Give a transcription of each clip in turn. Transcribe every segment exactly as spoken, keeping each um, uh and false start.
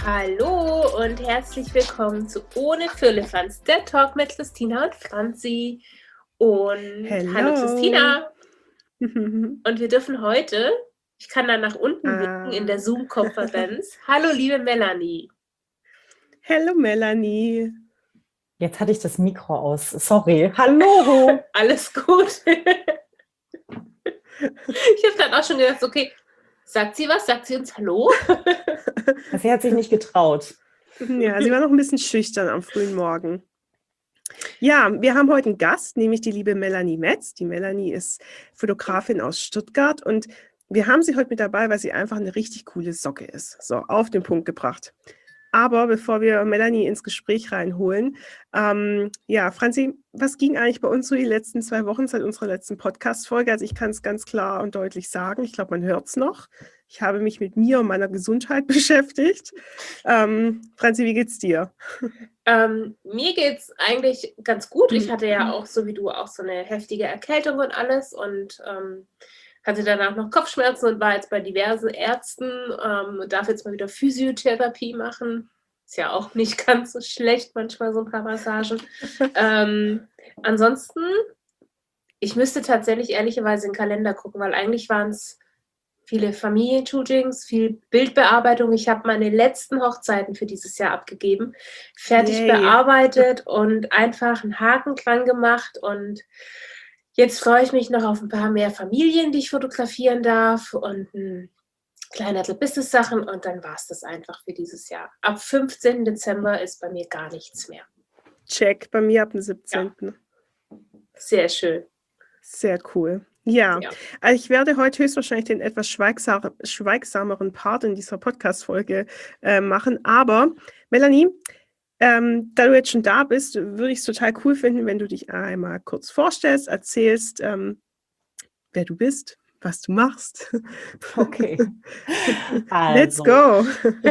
Hallo und herzlich willkommen zu Ohne Firlefanz, der Talk mit Christina und Franzi. Und Hello. hallo Christina. Und wir dürfen heute, ich kann da nach unten Ah. blicken in der Zoom-Konferenz. Hallo liebe Melanie. Hallo Melanie. Jetzt hatte ich das Mikro aus. Sorry. Hallo. Alles gut. Ich habe dann auch schon gedacht, okay, sagt sie was? Sagt sie uns Hallo? Sie hat sich nicht getraut. Ja, sie war noch ein bisschen schüchtern am frühen Morgen. Ja, wir haben heute einen Gast, nämlich die liebe Melanie Metz. Die Melanie ist Fotografin aus Stuttgart und wir haben sie heute mit dabei, weil sie einfach eine richtig coole Socke ist. So, auf den Punkt gebracht. Aber bevor wir Melanie ins Gespräch reinholen, ähm, ja, Franzi, was ging eigentlich bei uns so die letzten zwei Wochen seit unserer letzten Podcast-Folge? Also ich kann es ganz klar und deutlich sagen, ich glaube, man hört es noch. Ich habe mich mit mir und meiner Gesundheit beschäftigt. Ähm, Franzi, wie geht's dir? Ähm, mir geht's eigentlich ganz gut. Ich hatte ja auch, so wie du, auch so eine heftige Erkältung und alles und ähm, hatte danach noch Kopfschmerzen und war jetzt bei diversen Ärzten ähm, und darf jetzt mal wieder Physiotherapie machen. Ist ja auch nicht ganz so schlecht, manchmal so ein paar Massagen. ähm, ansonsten, ich müsste tatsächlich ehrlicherweise in den Kalender gucken, weil eigentlich waren es viele Familienshootings, viel Bildbearbeitung. Ich habe meine letzten Hochzeiten für dieses Jahr abgegeben, fertig Yay. bearbeitet und einfach einen Haken dran gemacht. Und jetzt freue ich mich noch auf ein paar mehr Familien, die ich fotografieren darf und ein kleiner Business-Sachen. Und dann war es das einfach für dieses Jahr. Ab fünfzehnten Dezember ist bei mir gar nichts mehr. Check, bei mir ab dem siebzehnten Sehr schön. Sehr cool. Ja, Ja. also ich werde heute höchstwahrscheinlich den etwas schweigsam, schweigsameren Part in dieser Podcast-Folge äh, machen. Aber Melanie, ähm, da du jetzt schon da bist, würde ich es total cool finden, wenn du dich einmal kurz vorstellst, erzählst, ähm, wer du bist, was du machst. Okay. Let's Also, go.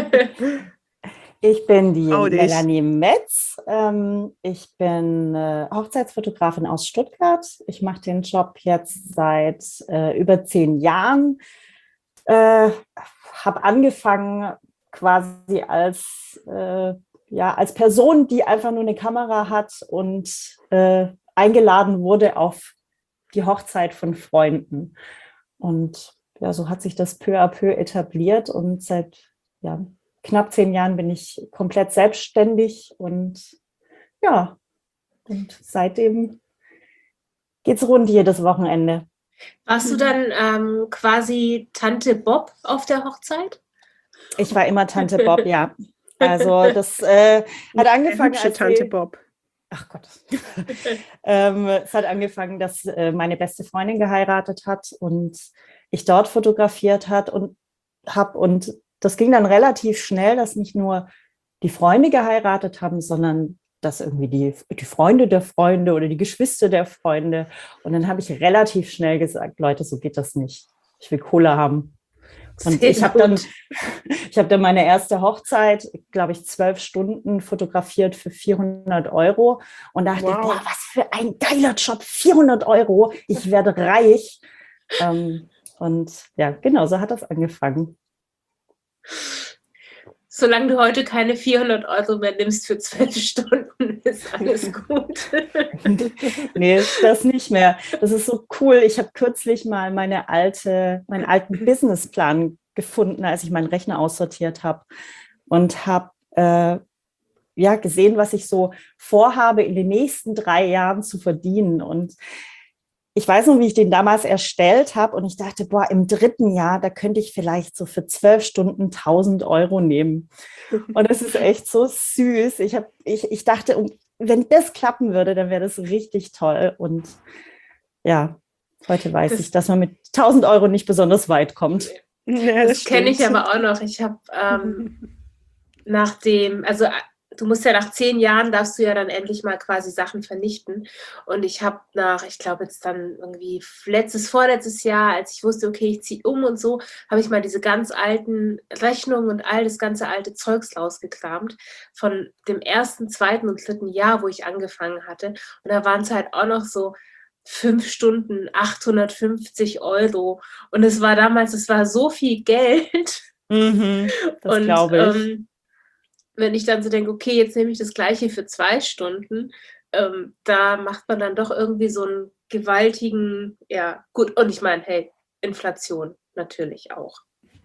ich bin die Trau dich. Melanie Metz. Ähm, ich bin äh, Hochzeitsfotografin aus Stuttgart. Ich mache den Job jetzt seit äh, über zehn Jahren. Äh, habe angefangen quasi als, äh, ja, als Person, die einfach nur eine Kamera hat und äh, eingeladen wurde auf die Hochzeit von Freunden. Und ja, so hat sich das peu à peu etabliert und seit ja, knapp zehn Jahren bin ich komplett selbstständig und ja, und seitdem geht's rund jedes Wochenende. Warst du dann ähm, quasi Tante Bob auf der Hochzeit? Ich war immer Tante Bob, ja. Also das äh, hat angefangen Hübsche als Tante die, Bob. Ach Gott. ähm, es hat angefangen, dass äh, meine beste Freundin geheiratet hat und ich dort fotografiert hat und habe und das ging dann relativ schnell, dass nicht nur die Freunde geheiratet haben, sondern dass irgendwie die, die Freunde der Freunde oder die Geschwister der Freunde. Und dann habe ich relativ schnell gesagt, Leute, so geht das nicht. Ich will Kohle haben. Und Sehr ich habe dann, gut. ich habe dann meine erste Hochzeit, glaube ich, zwölf Stunden fotografiert für vierhundert Euro und dachte, Wow. boah, was für ein geiler Job, vierhundert Euro, ich werde reich. Ähm, und ja, genau, so hat das angefangen. Solange du heute keine vierhundert Euro mehr nimmst für zwölf Stunden, ist alles gut. Nee, das nicht mehr. Das ist so cool. Ich habe kürzlich mal meine alte, meinen alten Businessplan gefunden, als ich meinen Rechner aussortiert habe und habe äh, ja gesehen, was ich so vorhabe, in den nächsten drei Jahren zu verdienen. Und ich weiß noch, wie ich den damals erstellt habe und ich dachte, boah, im dritten Jahr, da könnte ich vielleicht so für zwölf Stunden tausend Euro nehmen. Und es ist echt so süß. Ich, hab, ich, ich dachte, wenn das klappen würde, dann wäre das richtig toll. Und ja, heute weiß Das- ich, dass man mit tausend Euro nicht besonders weit kommt. Ja, Das kenne ich stimmt. aber auch noch. Ich habe ähm, nach dem, also du musst ja nach zehn Jahren, darfst du ja dann endlich mal quasi Sachen vernichten. Und ich habe nach, ich glaube jetzt dann irgendwie letztes, vorletztes Jahr, als ich wusste, okay, ich ziehe um und so, habe ich mal diese ganz alten Rechnungen und all das ganze alte Zeugs rausgekramt von dem ersten, zweiten und dritten Jahr, wo ich angefangen hatte. Und da waren es halt auch noch so fünf Stunden, achthundertfünfzig Euro. Und es war damals, es war so viel Geld. Mhm, das Und glaube ich. ähm, wenn ich dann so denke, okay, jetzt nehme ich das Gleiche für zwei Stunden, ähm, da macht man dann doch irgendwie so einen gewaltigen, ja, gut, und ich meine, hey, Inflation natürlich auch.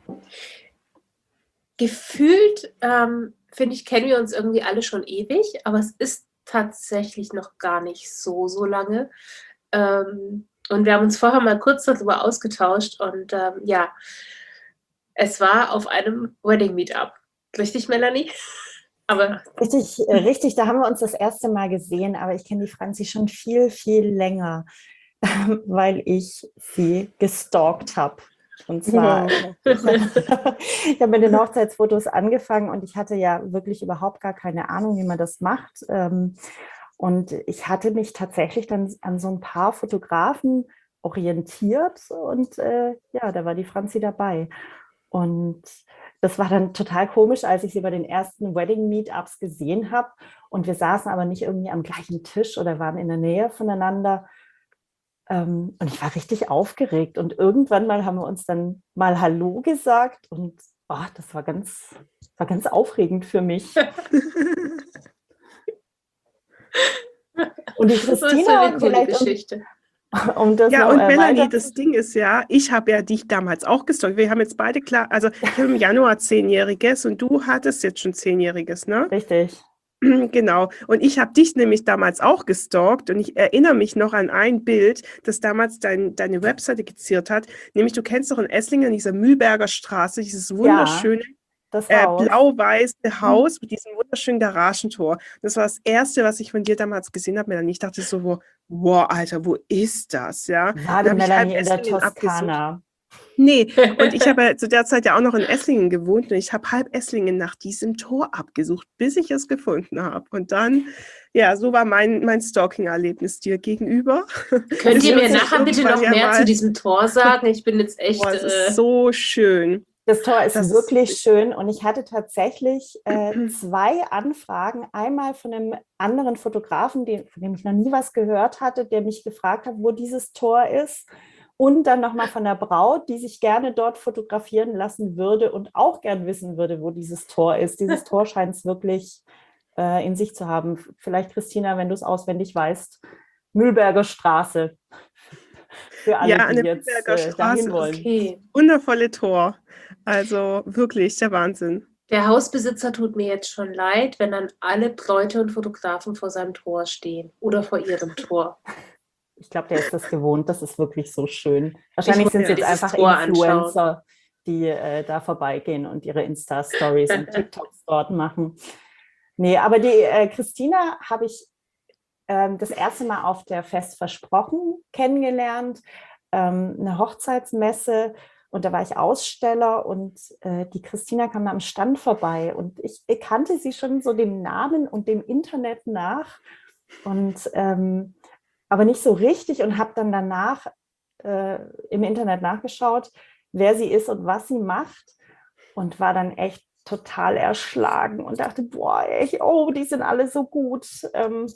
Gefühlt, ähm, finde ich, kennen wir uns irgendwie alle schon ewig, aber es ist tatsächlich noch gar nicht so, so lange. Ähm, und wir haben uns vorher mal kurz darüber ausgetauscht und ähm, ja, es war auf einem Wedding Meetup. Richtig, Melanie? Aber Richtig, äh, richtig, da haben wir uns das erste Mal gesehen, aber ich kenne die Franzi schon viel, viel länger, weil ich sie gestalkt habe. Und zwar, Wow. ich habe mit den Hochzeitsfotos angefangen und ich hatte ja wirklich überhaupt gar keine Ahnung, wie man das macht. Ähm, Und ich hatte mich tatsächlich dann an so ein paar Fotografen orientiert und äh, ja, da war die Franzi dabei. Und das war dann total komisch, als ich sie bei den ersten Wedding-Meetups gesehen habe. Und wir saßen aber nicht irgendwie am gleichen Tisch oder waren in der Nähe voneinander. Ähm, und ich war richtig aufgeregt. Und irgendwann mal haben wir uns dann mal Hallo gesagt. Und oh, das war ganz, war ganz aufregend für mich. Und die das ist Christina, eine coole vielleicht um, Geschichte. um das Ja, noch und äh, Melanie, weiter das Ding ist ja, ich habe ja dich damals auch gestalkt. Wir haben jetzt beide klar, also ich habe im Januar Zehnjähriges und du hattest jetzt schon Zehnjähriges, ne? Richtig. Genau. Und ich habe dich nämlich damals auch gestalkt und ich erinnere mich noch an ein Bild, das damals dein, deine Webseite geziert hat. Nämlich, du kennst doch in Esslingen, in dieser Mühlberger Straße, dieses Ja, wunderschöne das äh, Haus. blau-weiße Haus mit diesem wunderschönen Garagentor. Das war das Erste, was ich von dir damals gesehen habe, Melanie. Ich dachte so, wo, wow, Alter, wo ist das? Ja, War dann die habe ich halb Melanie in der Esslingen abgesucht. Toskana? Nee, und ich habe ja zu der Zeit ja auch noch in Esslingen gewohnt und ich habe halb Esslingen nach diesem Tor abgesucht, bis ich es gefunden habe. Und dann, ja, so war mein, mein Stalking-Erlebnis dir gegenüber. Könnt Bis ihr wir mir uns jetzt nachher bitte irgendwann noch ja mehr zu mal, diesem Tor sagen? Ich bin jetzt echt. boah, es Äh, ist so schön. Das Tor ist Das wirklich ist, schön und ich hatte tatsächlich äh, zwei Anfragen. Einmal von einem anderen Fotografen, den, von dem ich noch nie was gehört hatte, der mich gefragt hat, wo dieses Tor ist. Und dann nochmal von der Braut, die sich gerne dort fotografieren lassen würde und auch gern wissen würde, wo dieses Tor ist. Dieses Tor scheint es wirklich äh, in sich zu haben. Vielleicht, Christina, wenn du es auswendig weißt, Mühlberger Straße. Für alle, ja, an die der jetzt Mühlberger äh, dahin Straße, das wollen. okay. wundervolle Tor. Also wirklich der Wahnsinn. Der Hausbesitzer tut mir jetzt schon leid, wenn dann alle Leute und Fotografen vor seinem Tor stehen oder vor ihrem Tor. Ich glaube, der ist das gewohnt. Das ist wirklich so schön. Ich Wahrscheinlich muss sind es mir jetzt dieses einfach Tor anschauen. Influencer, die äh, da vorbeigehen und ihre Insta-Stories und TikToks dort machen. Nee, aber die äh, Christina habe ich ähm, das erste Mal auf der Fest versprochen kennengelernt. Ähm, eine Hochzeitsmesse. Und da war ich Aussteller und äh, die Christina kam da am Stand vorbei. Und ich, ich kannte sie schon so dem Namen und dem Internet nach. Und ähm, aber nicht so richtig und habe dann danach äh, im Internet nachgeschaut, wer sie ist und was sie macht und war dann echt total erschlagen und dachte, boah, echt, oh, die sind alle so gut. Ähm,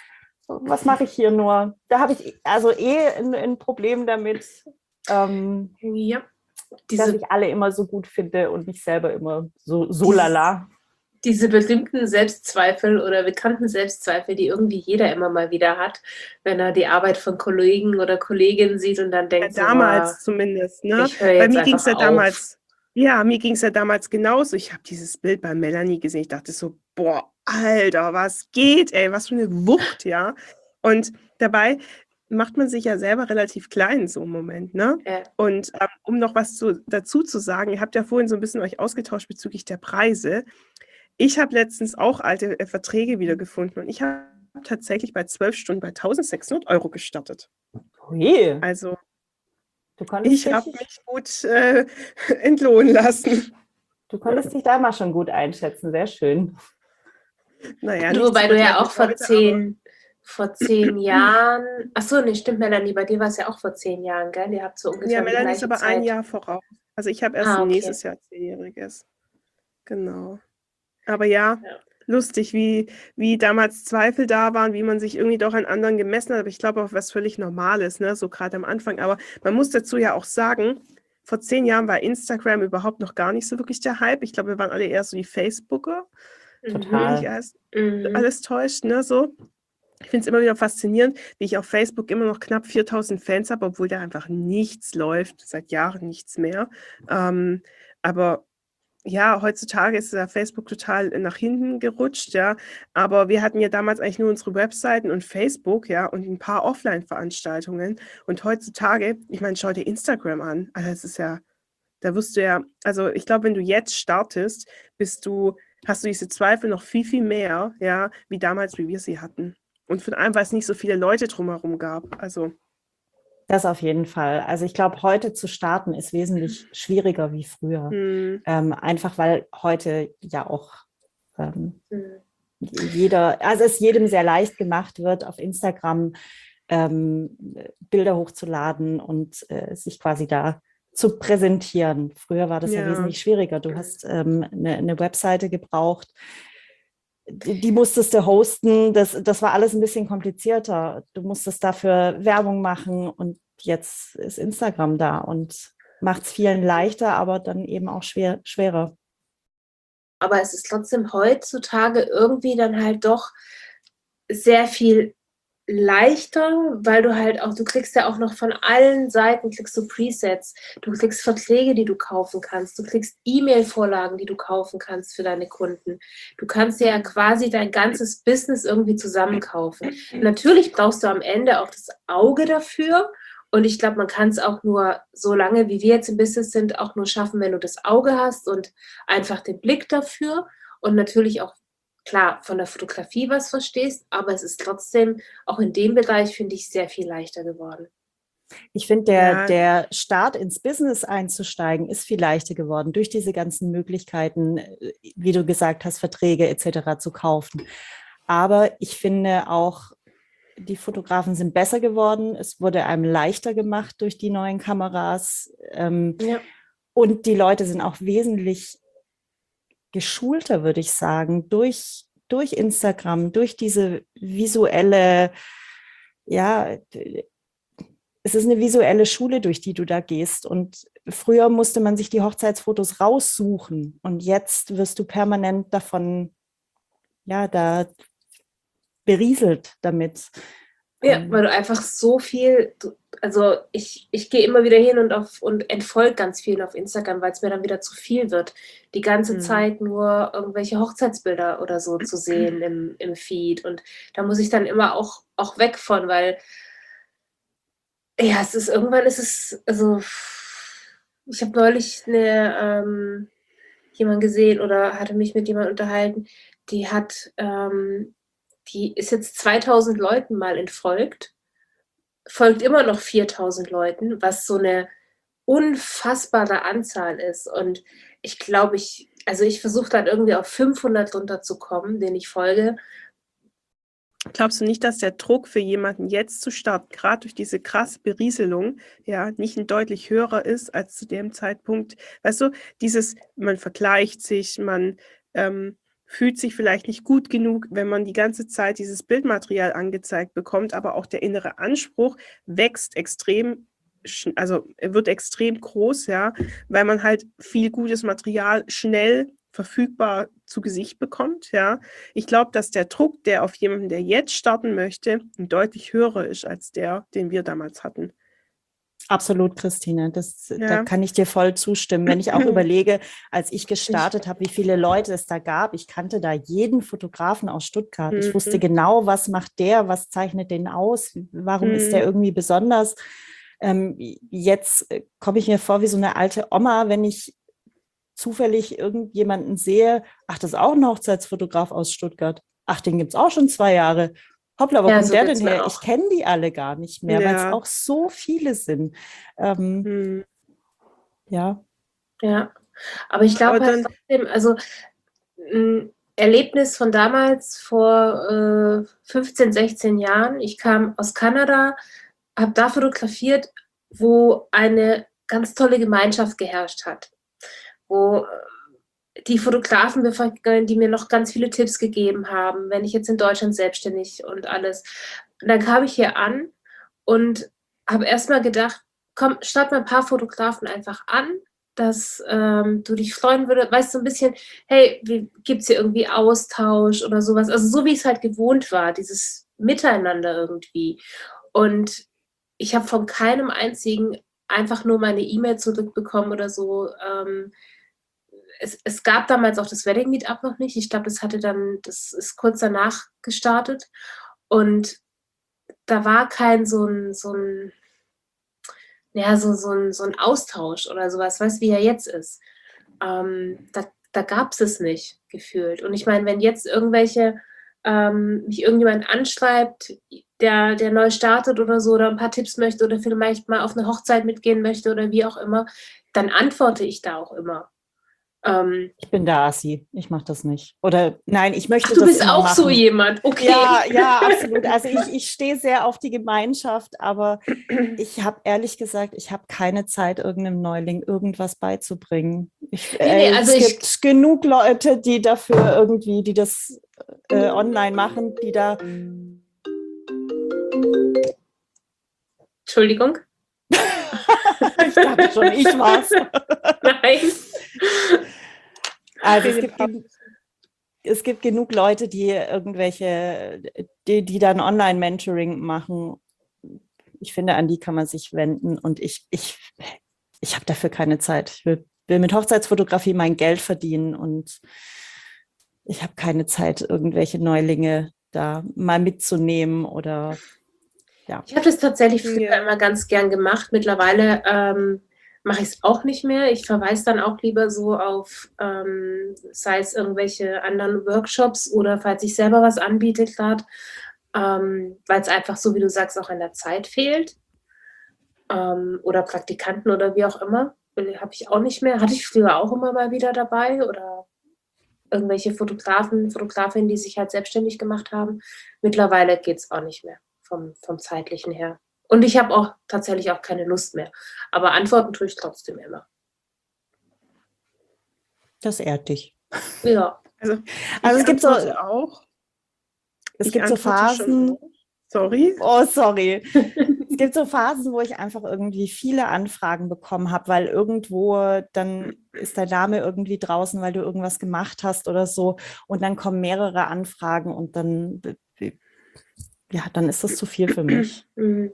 was mache ich hier nur? Da habe ich also eh ein, ein Problem damit, ähm, Ja, dass diese, ich alle immer so gut finde und mich selber immer so, so lala. diese berühmten Selbstzweifel oder bekannten Selbstzweifel, die irgendwie jeder immer mal wieder hat, wenn er die Arbeit von Kollegen oder Kolleginnen sieht und dann Ja, denkt so, damals boah, zumindest, ne? ich höre Bei jetzt mir ging es einfach ja auf. damals, ja, mir ging es ja damals genauso. Ich habe dieses Bild bei Melanie gesehen. Ich dachte so, boah, Alter, was geht, ey, was für eine Wucht, ja. Und dabei macht man sich ja selber relativ klein in so einem Moment, ne? Ja. Und ähm, um noch was zu, dazu zu sagen, ihr habt ja vorhin so ein bisschen euch ausgetauscht bezüglich der Preise. Ich habe letztens auch alte äh, Verträge wiedergefunden und ich habe tatsächlich bei zwölf Stunden bei eintausendsechshundert Euro gestartet. Ui, Also du konntest ich habe dich, mich gut äh, entlohnen lassen. du konntest dich da mal schon gut einschätzen, sehr schön. Naja, Du, nicht so wobei du gut ja wie auch vor heute, zehn, vor zehn Jahren, ach so, nee, stimmt, Melanie, bei dir war es ja auch vor zehn Jahren, gell? Ihr habt so aber, ungefähr ja, um die Melanie ist gleiche aber ein Zeit. Jahr voraus. Also ich habe erst Ah, okay. nächstes Jahr zehnjähriges. Genau. Aber ja, Ja. lustig, wie, wie damals Zweifel da waren, wie man sich irgendwie doch an anderen gemessen hat. Aber ich glaube auch was völlig Normales, ne? So gerade am Anfang. Aber man muss dazu ja auch sagen, vor zehn Jahren war Instagram überhaupt noch gar nicht so wirklich der Hype. Ich glaube, wir waren alle eher so die Facebooker. Total. Nicht alles, Mhm. alles täuscht, ne, so. Ich finde es immer wieder faszinierend, wie ich auf Facebook immer noch knapp viertausend Fans habe, obwohl da einfach nichts läuft, seit Jahren nichts mehr. Ähm, aber ja, heutzutage ist ja Facebook total nach hinten gerutscht, ja. Aber wir hatten ja damals eigentlich nur unsere Webseiten und Facebook, ja, und ein paar Offline-Veranstaltungen. Und heutzutage, ich meine, schau dir Instagram an. Also es ist ja, da wirst du ja, also ich glaube, wenn du jetzt startest, bist du, hast du diese Zweifel noch viel, viel mehr, ja, wie damals, wie wir sie hatten. Und von allem, weil es nicht so viele Leute drumherum gab. Also, Das auf jeden Fall. Also ich glaube, heute zu starten ist wesentlich schwieriger wie früher. hm, Ähm, einfach weil heute ja auch ähm, Mhm. jeder, also es jedem sehr leicht gemacht wird, auf Instagram ähm, Bilder hochzuladen und äh, sich quasi da zu präsentieren. Früher war das ja ja, wesentlich schwieriger. Du hast ähm, eine, eine Webseite gebraucht, die, die musstest du hosten. Das, das war alles ein bisschen komplizierter. Du musstest dafür Werbung machen und jetzt ist Instagram da und macht es vielen leichter, aber dann eben auch schwer, schwerer. Aber es ist trotzdem heutzutage irgendwie dann halt doch sehr viel leichter, weil du halt auch, du kriegst ja auch noch von allen Seiten, kriegst du Presets, du kriegst Verträge, die du kaufen kannst, du kriegst E-Mail-Vorlagen, die du kaufen kannst für deine Kunden. Du kannst dir ja quasi dein ganzes Business irgendwie zusammenkaufen. Natürlich brauchst du am Ende auch das Auge dafür und ich glaube, man kann es auch nur so lange, wie wir jetzt im Business sind, auch nur schaffen, wenn du das Auge hast und einfach den Blick dafür und natürlich auch klar von der Fotografie was verstehst, aber es ist trotzdem auch in dem Bereich, finde ich, sehr viel leichter geworden. Ich finde, der, ja, der Start ins Business einzusteigen ist viel leichter geworden durch diese ganzen Möglichkeiten, äh, wie du gesagt hast, Verträge et cetera zu kaufen. Aber ich finde auch, die Fotografen sind besser geworden. Es wurde einem leichter gemacht durch die neuen Kameras. Ähm, Ja. und die Leute sind auch wesentlich geschulter, würde ich sagen, durch, durch Instagram, durch diese visuelle, ja, es ist eine visuelle Schule, durch die du da gehst. Und früher musste man sich die Hochzeitsfotos raussuchen. Und jetzt wirst du permanent davon, ja, da berieselt damit. Ja, weil du einfach so viel, du, also ich, ich gehe immer wieder hin und auf und entfolge ganz viel auf Instagram, weil es mir dann wieder zu viel wird, die ganze hm, Zeit nur irgendwelche Hochzeitsbilder oder so zu sehen im, im Feed. Und da muss ich dann immer auch, auch weg von, weil ja, es ist irgendwann ist es, also ich habe neulich eine, ähm, jemand gesehen oder hatte mich mit jemandem unterhalten, die hat, ähm, die ist jetzt zweitausend Leuten mal entfolgt, folgt immer noch viertausend Leuten, was so eine unfassbare Anzahl ist. Und ich glaube, ich, also ich versuche dann irgendwie auf fünfhundert runterzukommen, denen ich folge. glaubst du nicht, dass der Druck für jemanden jetzt zu starten, gerade durch diese krasse Berieselung, ja, nicht ein deutlich höherer ist als zu dem Zeitpunkt? Weißt du, dieses, man vergleicht sich, man ähm, fühlt sich vielleicht nicht gut genug, wenn man die ganze Zeit dieses Bildmaterial angezeigt bekommt, aber auch der innere Anspruch wächst extrem, sch- also er wird extrem groß, ja, weil man halt viel gutes Material schnell verfügbar zu Gesicht bekommt, ja. Ich glaube, dass der Druck, der auf jemanden, der jetzt starten möchte, ein deutlich höherer ist als der, den wir damals hatten. Absolut, Christine. Das, da Ja. kann ich dir voll zustimmen. Wenn ich auch überlege, als ich gestartet habe, wie viele Leute es da gab, ich kannte da jeden Fotografen aus Stuttgart. Ich wusste Mhm. genau, was macht der, was zeichnet den aus, warum ist der Mhm. irgendwie besonders. Ähm, jetzt äh, komme ich mir vor wie so eine alte Oma, wenn ich zufällig irgendjemanden sehe, ach, das ist auch ein Hochzeitsfotograf aus Stuttgart. Ach, den gibt es auch schon zwei Jahre. Hoppla, wo Ja, kommt so der geht's denn mir her? Ich auch. kenne die alle gar nicht mehr, weil es Ja. auch so viele sind. Ähm, Mhm. ja, Ja, aber ich Aber glaube halt dann, trotzdem, also ein Erlebnis von damals vor äh, fünfzehn, sechzehn Jahren. Ich kam aus Kanada, habe da fotografiert, wo eine ganz tolle Gemeinschaft geherrscht hat, wo äh, die Fotografen, die mir noch ganz viele Tipps gegeben haben, wenn ich jetzt in Deutschland selbstständig und alles. Und dann kam ich hier an und habe erst mal gedacht, komm, start mal ein paar Fotografen einfach an dass ähm, du dich freuen würdest, weißt du, so ein bisschen, hey, gibt es hier irgendwie Austausch oder sowas? Also so wie es halt gewohnt war, dieses Miteinander irgendwie. Und ich habe von keinem einzigen einfach nur meine E-Mail zurückbekommen oder so. Ähm, es, es gab damals auch das Wedding Meetup noch nicht. Ich glaube, das hatte dann, das ist kurz danach gestartet. Und da war kein so ein, so ein ja, so, so, ein, so ein Austausch oder sowas, weißt du, wie er jetzt ist. Ähm, da da gab es es nicht, gefühlt. Und ich meine, wenn jetzt irgendwelche, ähm, mich irgendjemand anschreibt, der, der neu startet oder so, oder ein paar Tipps möchte oder vielleicht mal auf eine Hochzeit mitgehen möchte oder wie auch immer, dann antworte ich da auch immer. Ähm, Ich bin der Assi, ich mache das nicht. Oder nein, ich möchte ach, du das bist immer auch so machen. jemand, okay. Ja, ja, absolut. Also ich, ich stehe sehr auf die Gemeinschaft, aber ich habe ehrlich gesagt, ich habe keine Zeit, irgendeinem Neuling irgendwas beizubringen. Ich, Nee, nee, äh, also es ich, gibt genug Leute, die dafür irgendwie, die das äh, online machen, die da. Entschuldigung. Ich dachte schon, ich war's. Nein. Also es gibt, gen- es gibt genug Leute, die irgendwelche, die, die dann Online-Mentoring machen. Ich finde, an die kann man sich wenden und ich, ich, ich habe dafür keine Zeit. Ich will, will mit Hochzeitsfotografie mein Geld verdienen und ich habe keine Zeit, irgendwelche Neulinge da mal mitzunehmen oder ja. Ich habe das tatsächlich früher Ja. immer ganz gern gemacht. Mittlerweile ähm, mache ich es auch nicht mehr. Ich verweise dann auch lieber so auf, ähm, sei es irgendwelche anderen Workshops oder falls ich selber was anbiete gerade, ähm, weil es einfach so, wie du sagst, auch an der Zeit fehlt. Ähm, oder Praktikanten oder wie auch immer. Habe ich auch nicht mehr. Hatte ich früher auch immer mal wieder dabei oder irgendwelche Fotografen, Fotografinnen, die sich halt selbstständig gemacht haben. Mittlerweile geht es auch nicht mehr vom, vom zeitlichen her. Und ich habe auch tatsächlich auch keine Lust mehr. Aber antworten tue ich trotzdem immer. Das ehrt dich. Ja. Also, Also ich es gibt so, antworte auch. es Ich gibt so antworte schon Phasen. auch. Sorry. Oh, sorry. Es gibt so Phasen, wo ich einfach irgendwie viele Anfragen bekommen habe, weil irgendwo dann ist dein Name irgendwie draußen, weil du irgendwas gemacht hast oder so. Und dann kommen mehrere Anfragen und dann, ja, dann ist das zu viel für mich. Mhm.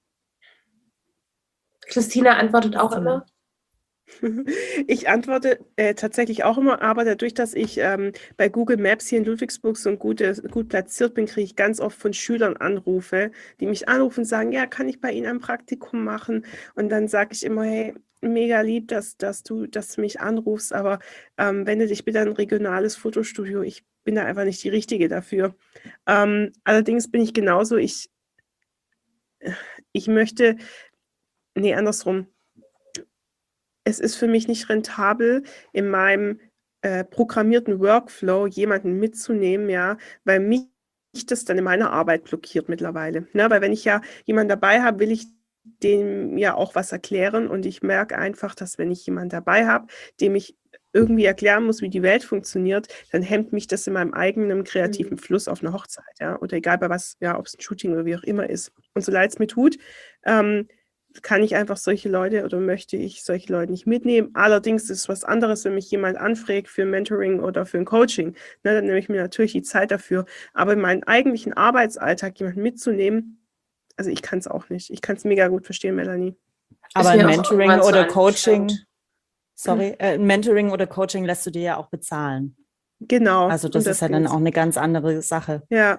Christina antwortet auch Christina. immer. Ich antworte äh, tatsächlich auch immer, aber dadurch, dass ich ähm, bei Google Maps hier in Ludwigsburg so gut, gut platziert bin, kriege ich ganz oft von Schülern Anrufe, die mich anrufen und sagen, ja, kann ich bei Ihnen ein Praktikum machen? Und dann sage ich immer, hey, mega lieb, dass, dass, du, dass du mich anrufst, aber ähm, wende dich bitte an ein regionales Fotostudio. Ich bin da einfach nicht die Richtige dafür. Ähm, allerdings bin ich genauso, ich, ich möchte, nee, andersrum. Es ist für mich nicht rentabel, in meinem äh, programmierten Workflow jemanden mitzunehmen, ja, weil mich das dann in meiner Arbeit blockiert mittlerweile. Ne? Weil wenn ich ja jemanden dabei habe, will ich dem ja auch was erklären und ich merke einfach, dass wenn ich jemanden dabei habe, dem ich irgendwie erklären muss, wie die Welt funktioniert, dann hemmt mich das in meinem eigenen kreativen Fluss auf einer Hochzeit, ja, oder egal bei was, ja, ob es ein Shooting oder wie auch immer ist. Und so leid es mir tut, ähm, kann ich einfach solche Leute oder möchte ich solche Leute nicht mitnehmen. Allerdings ist es was anderes, wenn mich jemand anfragt für ein Mentoring oder für ein Coaching. Ne, dann nehme ich mir natürlich die Zeit dafür. Aber in meinen eigentlichen Arbeitsalltag jemanden mitzunehmen, also ich kann es auch nicht. Ich kann es mega gut verstehen, Melanie. Aber Ist mir ein auch Mentoring irgendwann zu oder Coaching, anstrengend. sorry, äh, ein Mentoring oder Coaching lässt du dir ja auch bezahlen. Genau. Also und das ist ja dann geht's. auch eine ganz andere Sache. Ja.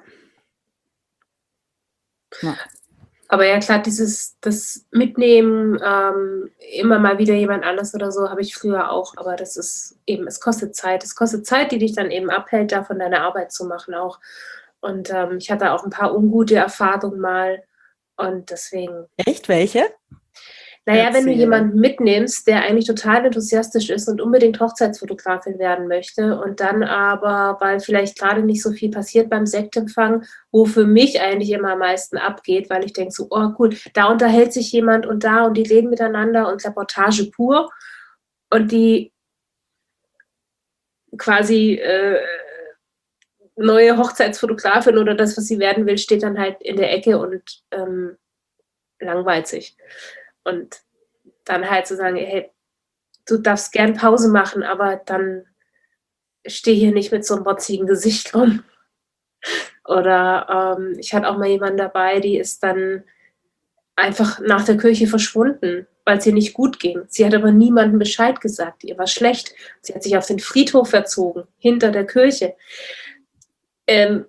Ja. Aber ja klar, dieses das Mitnehmen, ähm, immer mal wieder jemand anders oder so, habe ich früher auch. Aber das ist eben, es kostet Zeit. Es kostet Zeit, die dich dann eben abhält, davon deine Arbeit zu machen auch. Und ähm, ich hatte auch ein paar ungute Erfahrungen mal. Und deswegen, Echt? Welche? naja, wenn du Erzähl. jemanden mitnimmst, der eigentlich total enthusiastisch ist und unbedingt Hochzeitsfotografin werden möchte und dann aber, weil vielleicht gerade nicht so viel passiert beim Sektempfang, wo für mich eigentlich immer am meisten abgeht, weil ich denke so, oh cool, da unterhält sich jemand und da und die reden miteinander und Reportage pur und die quasi äh, neue Hochzeitsfotografin oder das, was sie werden will, steht dann halt in der Ecke und ähm, langweilt sich. Und dann halt zu sagen, hey, du darfst gern Pause machen, aber dann steh hier nicht mit so einem motzigen Gesicht rum. Oder ähm, ich hatte auch mal jemanden dabei, die ist dann einfach nach der Kirche verschwunden, weil es ihr nicht gut ging. Sie hat aber niemandem Bescheid gesagt, ihr war schlecht. Sie hat sich auf den Friedhof verzogen, hinter der Kirche. Ähm,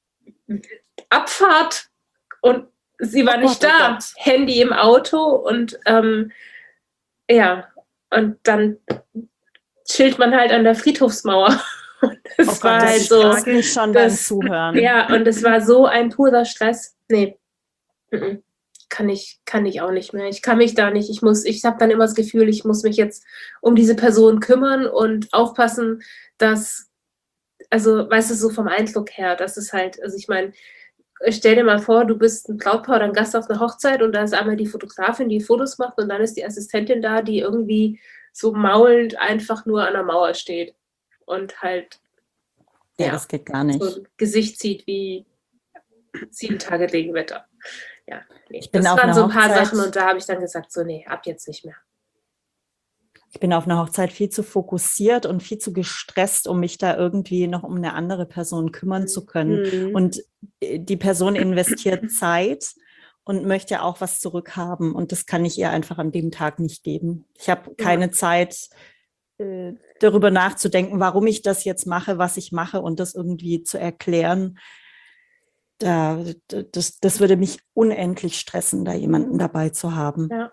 Abfahrt und sie war Oh nicht Gott, oh da. Gott. Handy im Auto und ähm, ja, und dann chillt man halt an der Friedhofsmauer. Das Oh Gott, war das halt so. stresst mich schon beim Das, Zuhören. ja, und es war so ein purer Stress. Nee, mhm. kann ich, kann ich auch nicht mehr. Ich kann mich da nicht. Ich muss, ich habe dann immer das Gefühl, ich muss mich jetzt um diese Person kümmern und aufpassen, dass, also, weißt du, so vom Eindruck her, das ist halt, also ich meine, stell dir mal vor, du bist ein Brautpaar oder ein Gast auf einer Hochzeit und da ist einmal die Fotografin, die Fotos macht und dann ist die Assistentin da, die irgendwie so maulend einfach nur an der Mauer steht und halt Ja, ja, das geht gar nicht. so ein Gesicht zieht wie sieben Tage Regenwetter. Ja, nee. Ich bin Das auf waren einer so ein paar Hochzeit- Sachen und da habe ich dann gesagt, so nee, ab jetzt nicht mehr. Ich bin auf einer Hochzeit viel zu fokussiert und viel zu gestresst, um mich da irgendwie noch um eine andere Person kümmern zu können. Mhm. Und äh, die Person investiert Zeit und möchte auch was zurückhaben. Und das kann ich ihr einfach an dem Tag nicht geben. Ich habe keine Zeit, äh, darüber nachzudenken, warum ich das jetzt mache, was ich mache und das irgendwie zu erklären. Da, das, das würde mich unendlich stressen, da jemanden dabei zu haben. Ja.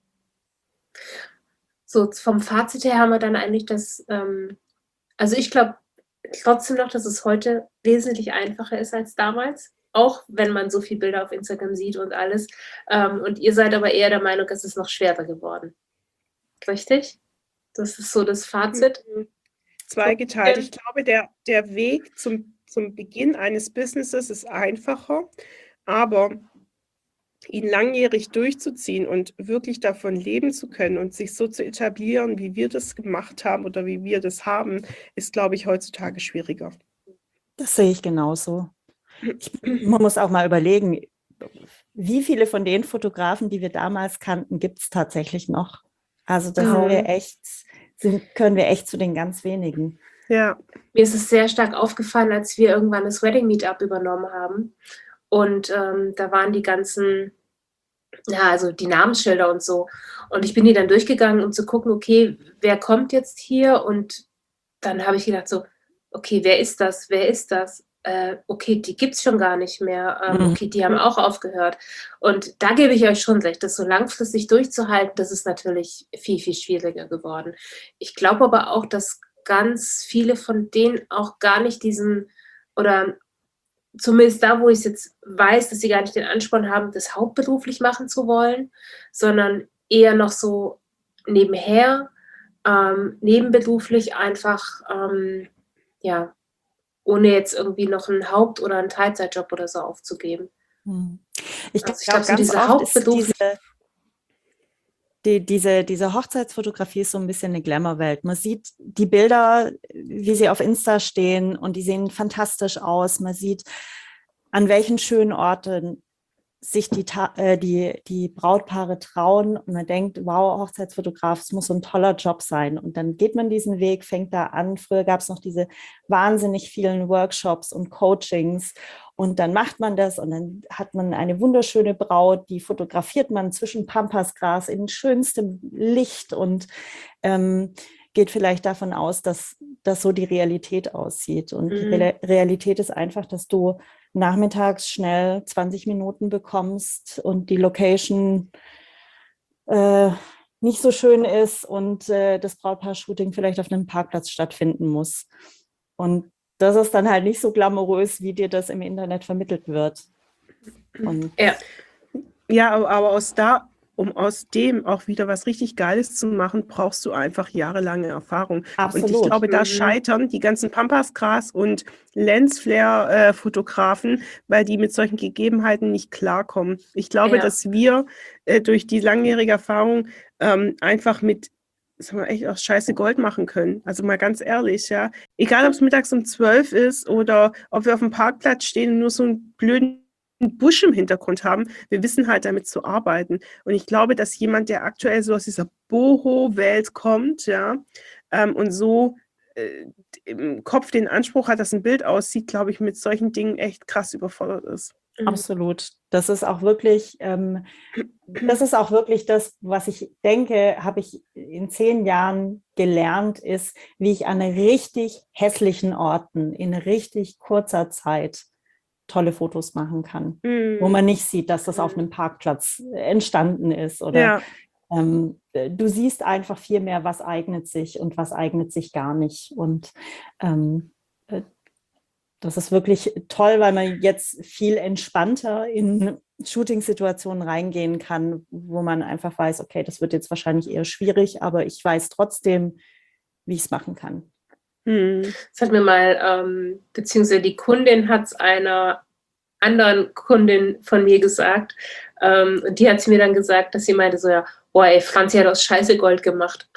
So, vom Fazit her haben wir dann eigentlich das, ähm, also ich glaube trotzdem noch, dass es heute wesentlich einfacher ist als damals, auch wenn man so viele Bilder auf Instagram sieht und alles. Ähm, und ihr seid aber eher der Meinung, es ist noch schwerer geworden. Richtig? Das ist so das Fazit. Zweigeteilt. Ich glaube, der, der Weg zum, zum Beginn eines Businesses ist einfacher, aber ihn langjährig durchzuziehen und wirklich davon leben zu können und sich so zu etablieren, wie wir das gemacht haben oder wie wir das haben, ist, glaube ich, heutzutage schwieriger. Das sehe ich genauso. Ich, man muss auch mal überlegen, wie viele von den Fotografen, die wir damals kannten, gibt es tatsächlich noch? Also da sind wir echt, sind, können wir echt zu den ganz wenigen. Ja. Mir ist es sehr stark aufgefallen, als wir irgendwann das Wedding Meetup übernommen haben. Und ähm, da waren die ganzen, ja, also die Namensschilder und so. Und ich bin die dann durchgegangen, um zu gucken, okay, wer kommt jetzt hier? Und dann habe ich gedacht so, okay, wer ist das? Wer ist das? Äh, okay, die gibt es schon gar nicht mehr. Ähm, Mhm. okay, die haben auch aufgehört. Und da gebe ich euch schon recht, das so langfristig durchzuhalten, das ist natürlich viel, viel schwieriger geworden. Ich glaube aber auch, dass ganz viele von denen auch gar nicht diesen, oder zumindest da, wo ich es jetzt weiß, dass sie gar nicht den Ansporn haben, das hauptberuflich machen zu wollen, sondern eher noch so nebenher, ähm, nebenberuflich einfach, ähm, ja, ohne jetzt irgendwie noch einen Haupt- oder einen Teilzeitjob oder so aufzugeben. Mhm. Ich Also ich glaube, glaube, so ganz diese oft ist Hauptberuf- diese, die, diese, diese Hochzeitsfotografie ist so ein bisschen eine Glamour-Welt. Man sieht die Bilder, wie sie auf Insta stehen und die sehen fantastisch aus. Man sieht, an welchen schönen Orten sich die, Ta- äh, die, die Brautpaare trauen und man denkt, wow, Hochzeitsfotograf, es muss so ein toller Job sein. Und dann geht man diesen Weg, fängt da an. Früher gab es noch diese wahnsinnig vielen Workshops und Coachings und dann macht man das und dann hat man eine wunderschöne Braut, die fotografiert man zwischen Pampasgras in schönstem Licht und ähm, geht vielleicht davon aus, dass das so die Realität aussieht. Und die Mhm. Re- Realität ist einfach, dass du nachmittags schnell zwanzig Minuten bekommst und die Location äh, nicht so schön ist und äh, das Brautpaar-Shooting vielleicht auf einem Parkplatz stattfinden muss. Und das ist dann halt nicht so glamourös, wie dir das im Internet vermittelt wird. Und Ja. Ja, aber, aber aus da, um aus dem auch wieder was richtig Geiles zu machen, brauchst du einfach jahrelange Erfahrung. Und ich Absolut. glaube, da Mhm. scheitern die ganzen Pampasgras- und Lensflare-Fotografen, weil die mit solchen Gegebenheiten nicht klarkommen. Ich glaube, Ja. dass wir äh, durch die langjährige Erfahrung ähm, einfach mit, sagen wir, echt aus Scheiße Gold machen können. Also mal ganz ehrlich, ja. Egal, ob es mittags um zwölf ist oder ob wir auf dem Parkplatz stehen und nur so einen blöden einen Busch im Hintergrund haben. Wir wissen halt damit zu arbeiten. Und ich glaube, dass jemand, der aktuell so aus dieser Boho-Welt kommt, ja, ähm, und so äh, im Kopf den Anspruch hat, dass ein Bild aussieht, glaube ich, mit solchen Dingen echt krass überfordert ist. Absolut. Das ist auch wirklich, ähm, das ist auch wirklich das, was ich denke, habe ich in zehn Jahren gelernt, ist, wie ich an richtig hässlichen Orten in richtig kurzer Zeit tolle Fotos machen kann, Mm. wo man nicht sieht, dass das auf einem Parkplatz entstanden ist. Oder Ja. ähm, du siehst einfach viel mehr, was eignet sich und was eignet sich gar nicht. Und ähm, das ist wirklich toll, weil man jetzt viel entspannter in Shooting-Situationen reingehen kann, wo man einfach weiß, okay, das wird jetzt wahrscheinlich eher schwierig, aber ich weiß trotzdem, wie ich es machen kann. Mm. Das hat mir mal, ähm, beziehungsweise die Kundin hat es einer anderen Kundin von mir gesagt. Ähm, und die hat mir dann gesagt, dass sie meinte so, ja, boah, ey, Franzi hat aus Scheiße Gold gemacht.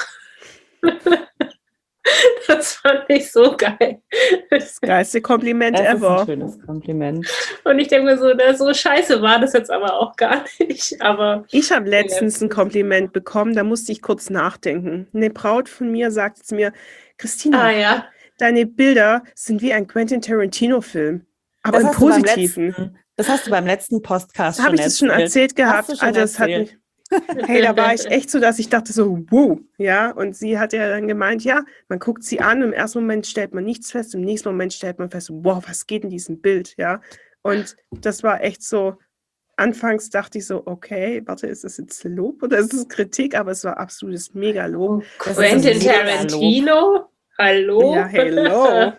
Das fand ich so geil. Das geilste Kompliment Das ever. ist ein schönes Kompliment. Und ich denke mir so, na, so scheiße war das jetzt aber auch gar nicht. Aber Ich habe letztens ein Kompliment bekommen, da musste ich kurz nachdenken. Eine Braut von mir sagte zu mir, Christina, ah ja, deine Bilder sind wie ein Quentin Tarantino-Film, aber Das im hast du beim Positiven. letzten, das hast du beim letzten Podcast Habe schon ich das schon erzählt Hast gehabt? du schon Also das hat erzählt. mich, hey, da war ich echt so, dass ich dachte so, wow, ja. Und sie hat ja dann gemeint, ja, man guckt sie an, im ersten Moment stellt man nichts fest, im nächsten Moment stellt man fest, wow, was geht in diesem Bild, ja. Und das war echt so, anfangs dachte ich so, okay, warte, ist das jetzt Lob oder ist es Kritik? Aber es war absolutes Megalob. oh, Das Quentin ist ein Megalob. Tarantino, hallo? Ja, hello.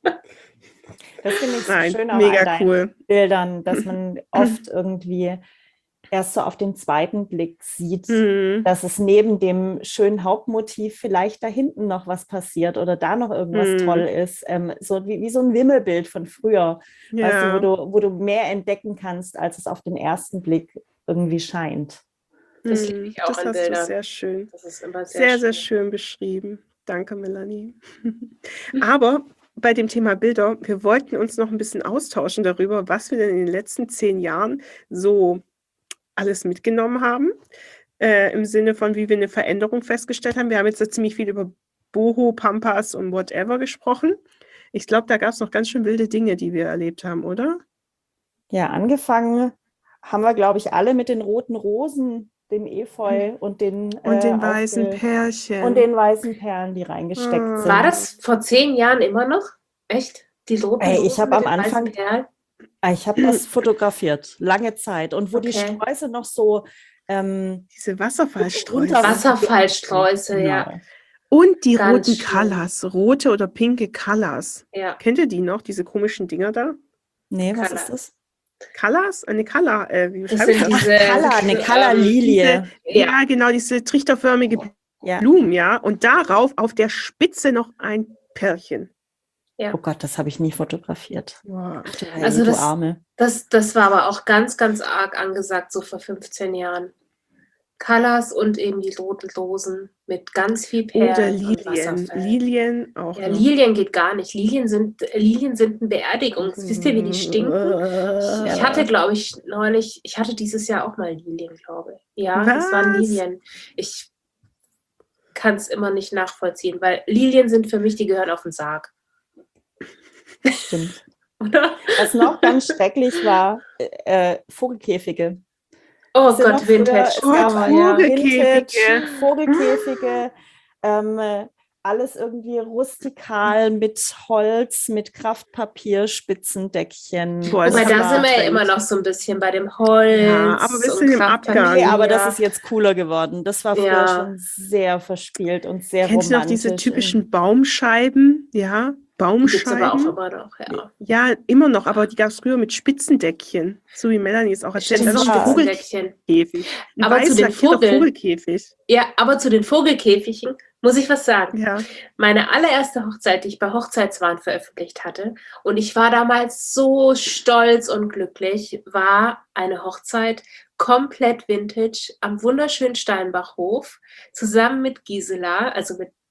Das finde ich so Nein, schön auch mega an deinen cool. Bildern, dass man oft irgendwie erst so auf den zweiten Blick sieht, Mhm. dass es neben dem schönen Hauptmotiv vielleicht da hinten noch was passiert oder da noch irgendwas Mhm. toll ist. Ähm, so wie, wie so ein Wimmelbild von früher, weißt du, wo Ja. du, wo du mehr entdecken kannst, als es auf den ersten Blick irgendwie scheint. Das Mhm. liebe ich auch Das an hast du Bildern. sehr schön. Das ist immer sehr, Sehr, sehr schön. schön beschrieben. Danke, Melanie. Aber bei dem Thema Bilder, wir wollten uns noch ein bisschen austauschen darüber, was wir denn in den letzten zehn Jahren so alles mitgenommen haben, äh, im Sinne von, wie wir eine Veränderung festgestellt haben. Wir haben jetzt so ziemlich viel über Boho, Pampas und whatever gesprochen. Ich glaube, da gab es noch ganz schön wilde Dinge, die wir erlebt haben, oder? Ja, angefangen haben wir, glaube ich, alle mit den roten Rosen, dem Efeu und den, Und äh, den weißen aufge- Pärchen. und den weißen Perlen, die reingesteckt Ah. sind. War das vor zehn Jahren immer noch? Echt? Die roten Ey, ich Rosen hab mit am den weißen Anfang- Perlen? Ich habe das fotografiert, lange Zeit. Und wo die Okay. Sträuße noch so ähm, Diese Wasserfallsträuße. runter- Wasserfallsträuße, ja. Genau. Und die Ganz roten schlimm. Colors, rote oder pinke Colors. Ja, Kennt ihr die noch, diese komischen Dinger da? Nee, was Color. ist das? Colors? Eine Color, äh, wie das beschreibe ich sind das? diese... Color, eine ähm, Color-Lilie. Ja, Ja, genau, diese trichterförmige Ja. Blumen, ja. Und darauf auf der Spitze noch ein Pärchen. Oh Gott, das habe ich nie fotografiert. Wow. Ach du, Also du das- Arme. das, das war aber auch ganz, ganz arg angesagt, so vor fünfzehn Jahren. Colors und eben die roten Rosen mit ganz viel Perlen Oder und Lilien. Wasserfällen. Lilien auch Ja, noch. Lilien geht gar nicht. Lilien sind, Lilien sind ein Beerdigungs... Wisst ihr, wie die stinken? Ich hatte, glaube ich, neulich, ich hatte dieses Jahr auch mal Lilien, glaube ich. Ja, das waren Was? Lilien. Ich kann es immer nicht nachvollziehen, weil Lilien sind für mich, die gehören auf den Sarg. Stimmt. Oder? Was noch ganz schrecklich war, äh, Vogelkäfige. Oh Es sind noch Gott, früher- Vintage. es Gott, gab ja. Vogelkäfige. Vintage, Vogelkäfige, ähm, äh, alles irgendwie rustikal mit Holz, mit Kraftpapier, Spitzendeckchen. Boah, Wobei, das da war sind wir ja anstrengend. immer noch so ein bisschen bei dem Holz. Ja, aber wir sind und im Kraftpapier. Abgang. Nee, aber das Ja. ist jetzt cooler geworden. Das war früher Ja. schon sehr verspielt und sehr Kennst du noch romantisch. diese typischen Baumscheiben? Ja, Die gibt es aber auch Baumscheiben. immer noch, ja. Ja, immer noch, aber die gab es früher mit Spitzendeckchen. So wie Melanie es auch erzählt Stimmt, hat. so Ein ein Vogelkäfig. Spitzendeckchen. Ein Aber zu weiß den lackierter Vogel- Vogelkäfig. Ja, aber zu den Vogelkäfigen muss ich was sagen. Ja. Meine allererste Hochzeit, die ich bei Hochzeitswahn veröffentlicht hatte, und ich war damals so stolz und glücklich, war eine Hochzeit komplett vintage am wunderschönen Steinbachhof, zusammen mit Gisela, also mit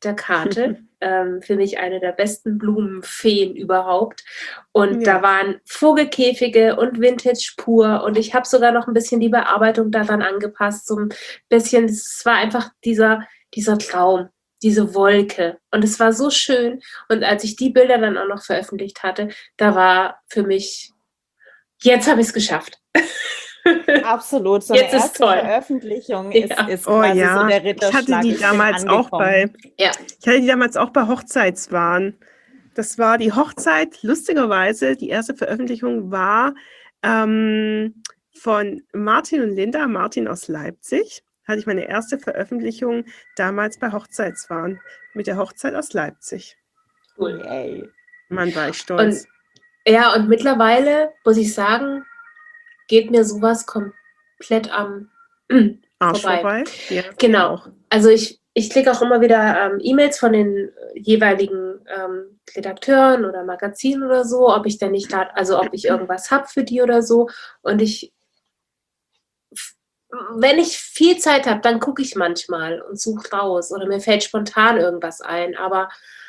der Karte. ähm, für mich eine der besten Blumenfeen überhaupt. Und Ja. da waren Vogelkäfige und Vintage pur. Und ich habe sogar noch ein bisschen die Bearbeitung daran angepasst. So ein bisschen, es war einfach dieser, dieser Traum, diese Wolke. Und es war so schön. Und als ich die Bilder dann auch noch veröffentlicht hatte, da war für mich, jetzt habe ich es geschafft. Absolut, so Jetzt eine ist erste toll. Veröffentlichung Ja. ist, ist Oh quasi so ja, der ich Ritterschlag. hatte die bin damals auch bei, angekommen. Ja. ich hatte die damals auch bei Hochzeitswahn. Das war die Hochzeit, lustigerweise, die erste Veröffentlichung war ähm, von Martin und Linda, Martin aus Leipzig. Hatte ich meine erste Veröffentlichung damals bei Hochzeitswahn mit der Hochzeit aus Leipzig. Cool. Yay. Mann, war ich stolz. Und ja, und mittlerweile muss ich sagen, geht mir sowas komplett am Arsch vorbei. vorbei. Ja, Genau. auch. Also ich, ich klicke auch immer wieder ähm, E-Mails von den jeweiligen ähm, Redakteuren oder Magazinen oder so, ob ich denn nicht da, also ob ich irgendwas habe für die oder so. Und ich, wenn ich viel Zeit habe, dann gucke ich manchmal und suche raus oder mir fällt spontan irgendwas ein. Aber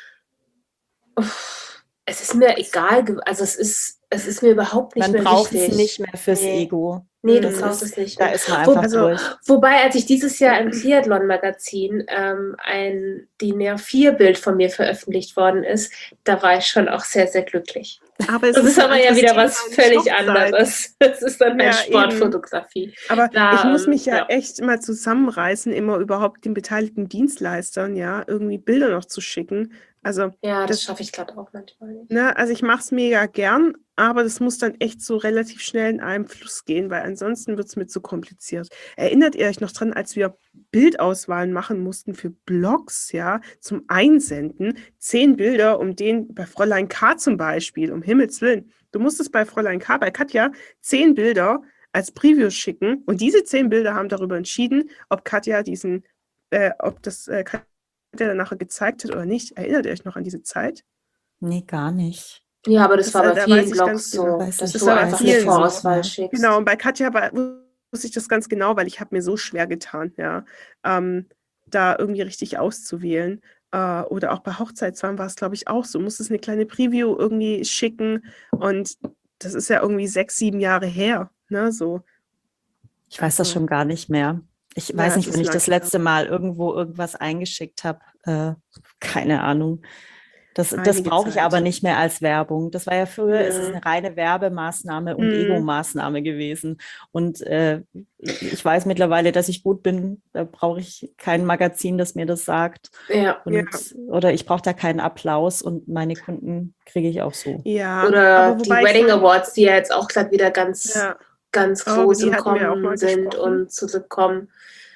uff, es ist mir egal, ge- also es ist, es ist mir überhaupt nicht Man mehr braucht wichtig. es nicht mehr fürs Nee. Ego. Nee, Das du brauchst ist- es nicht. Da Und ist man wo- einfach also- durch. Wobei, als ich dieses Jahr im Triathlon-Magazin ähm, ein D I N A vier Bild von mir veröffentlicht worden ist, da war ich schon auch sehr, sehr glücklich. Aber es Das ist ein aber ja anderes wieder Thema was als völlig Hochzeit. anderes. Das ist dann bei Ja, Sportfotografie. Aber Da, ich muss ähm, mich ja, ja. echt mal zusammenreißen, immer überhaupt den beteiligten Dienstleistern, ja, irgendwie Bilder noch zu schicken. Also, Ja, das das- schaffe ich gerade auch manchmal nicht. ne, also ich mache es mega gern, aber das muss dann echt so relativ schnell in einem Fluss gehen, weil ansonsten wird es mir zu kompliziert. Erinnert ihr euch noch dran, als wir Bildauswahlen machen mussten für Blogs, ja, zum Einsenden? Zehn Bilder, um den bei Fräulein K. zum Beispiel, um Himmels Willen. Du musstest bei Fräulein K., bei Katja, zehn Bilder als Preview schicken und diese zehn Bilder haben darüber entschieden, ob Katja diesen, äh, ob das äh, Katja dann nachher gezeigt hat oder nicht. Erinnert ihr euch noch an diese Zeit? Nee, gar nicht. Ja, aber das, Das, war äh, bei da vielen weiß ich Blogs ganz genau. so, Weiß dass ich Das du war bei einfach eine vielen so. Vorauswahl Ja. schickst. Genau, und bei Katja war, wusste ich das ganz genau, weil ich habe mir so schwer getan, ja, ähm, da irgendwie richtig auszuwählen. Äh, oder auch bei Hochzeitswahn war es, glaube ich, auch so. Du musstest eine kleine Preview irgendwie schicken und das ist ja irgendwie sechs, sieben Jahre her, ne, so. Ich weiß das Also, schon gar nicht mehr. Ich Ja, weiß es nicht, ist wenn ich das lang her. letzte Mal irgendwo irgendwas eingeschickt habe. Äh, keine Ahnung. Das, das Einige brauche ich Zeit. aber nicht mehr als Werbung. Das war ja früher, Nee. ist es eine reine Werbemaßnahme und Mhm. Ego-Maßnahme gewesen. Und äh, ich weiß mittlerweile, dass ich gut bin. Da brauche ich kein Magazin, das mir das sagt. Ja. Und, Ja. Oder ich brauche da keinen Applaus und meine Kunden kriege ich auch so. Ja, Oder aber die wobei ich Wedding sagen- Awards, die ja jetzt auch gerade wieder ganz, Ja, ganz Oh, über groß die im hatten wir auch mal Kommen sind gesprochen. und zurückkommen.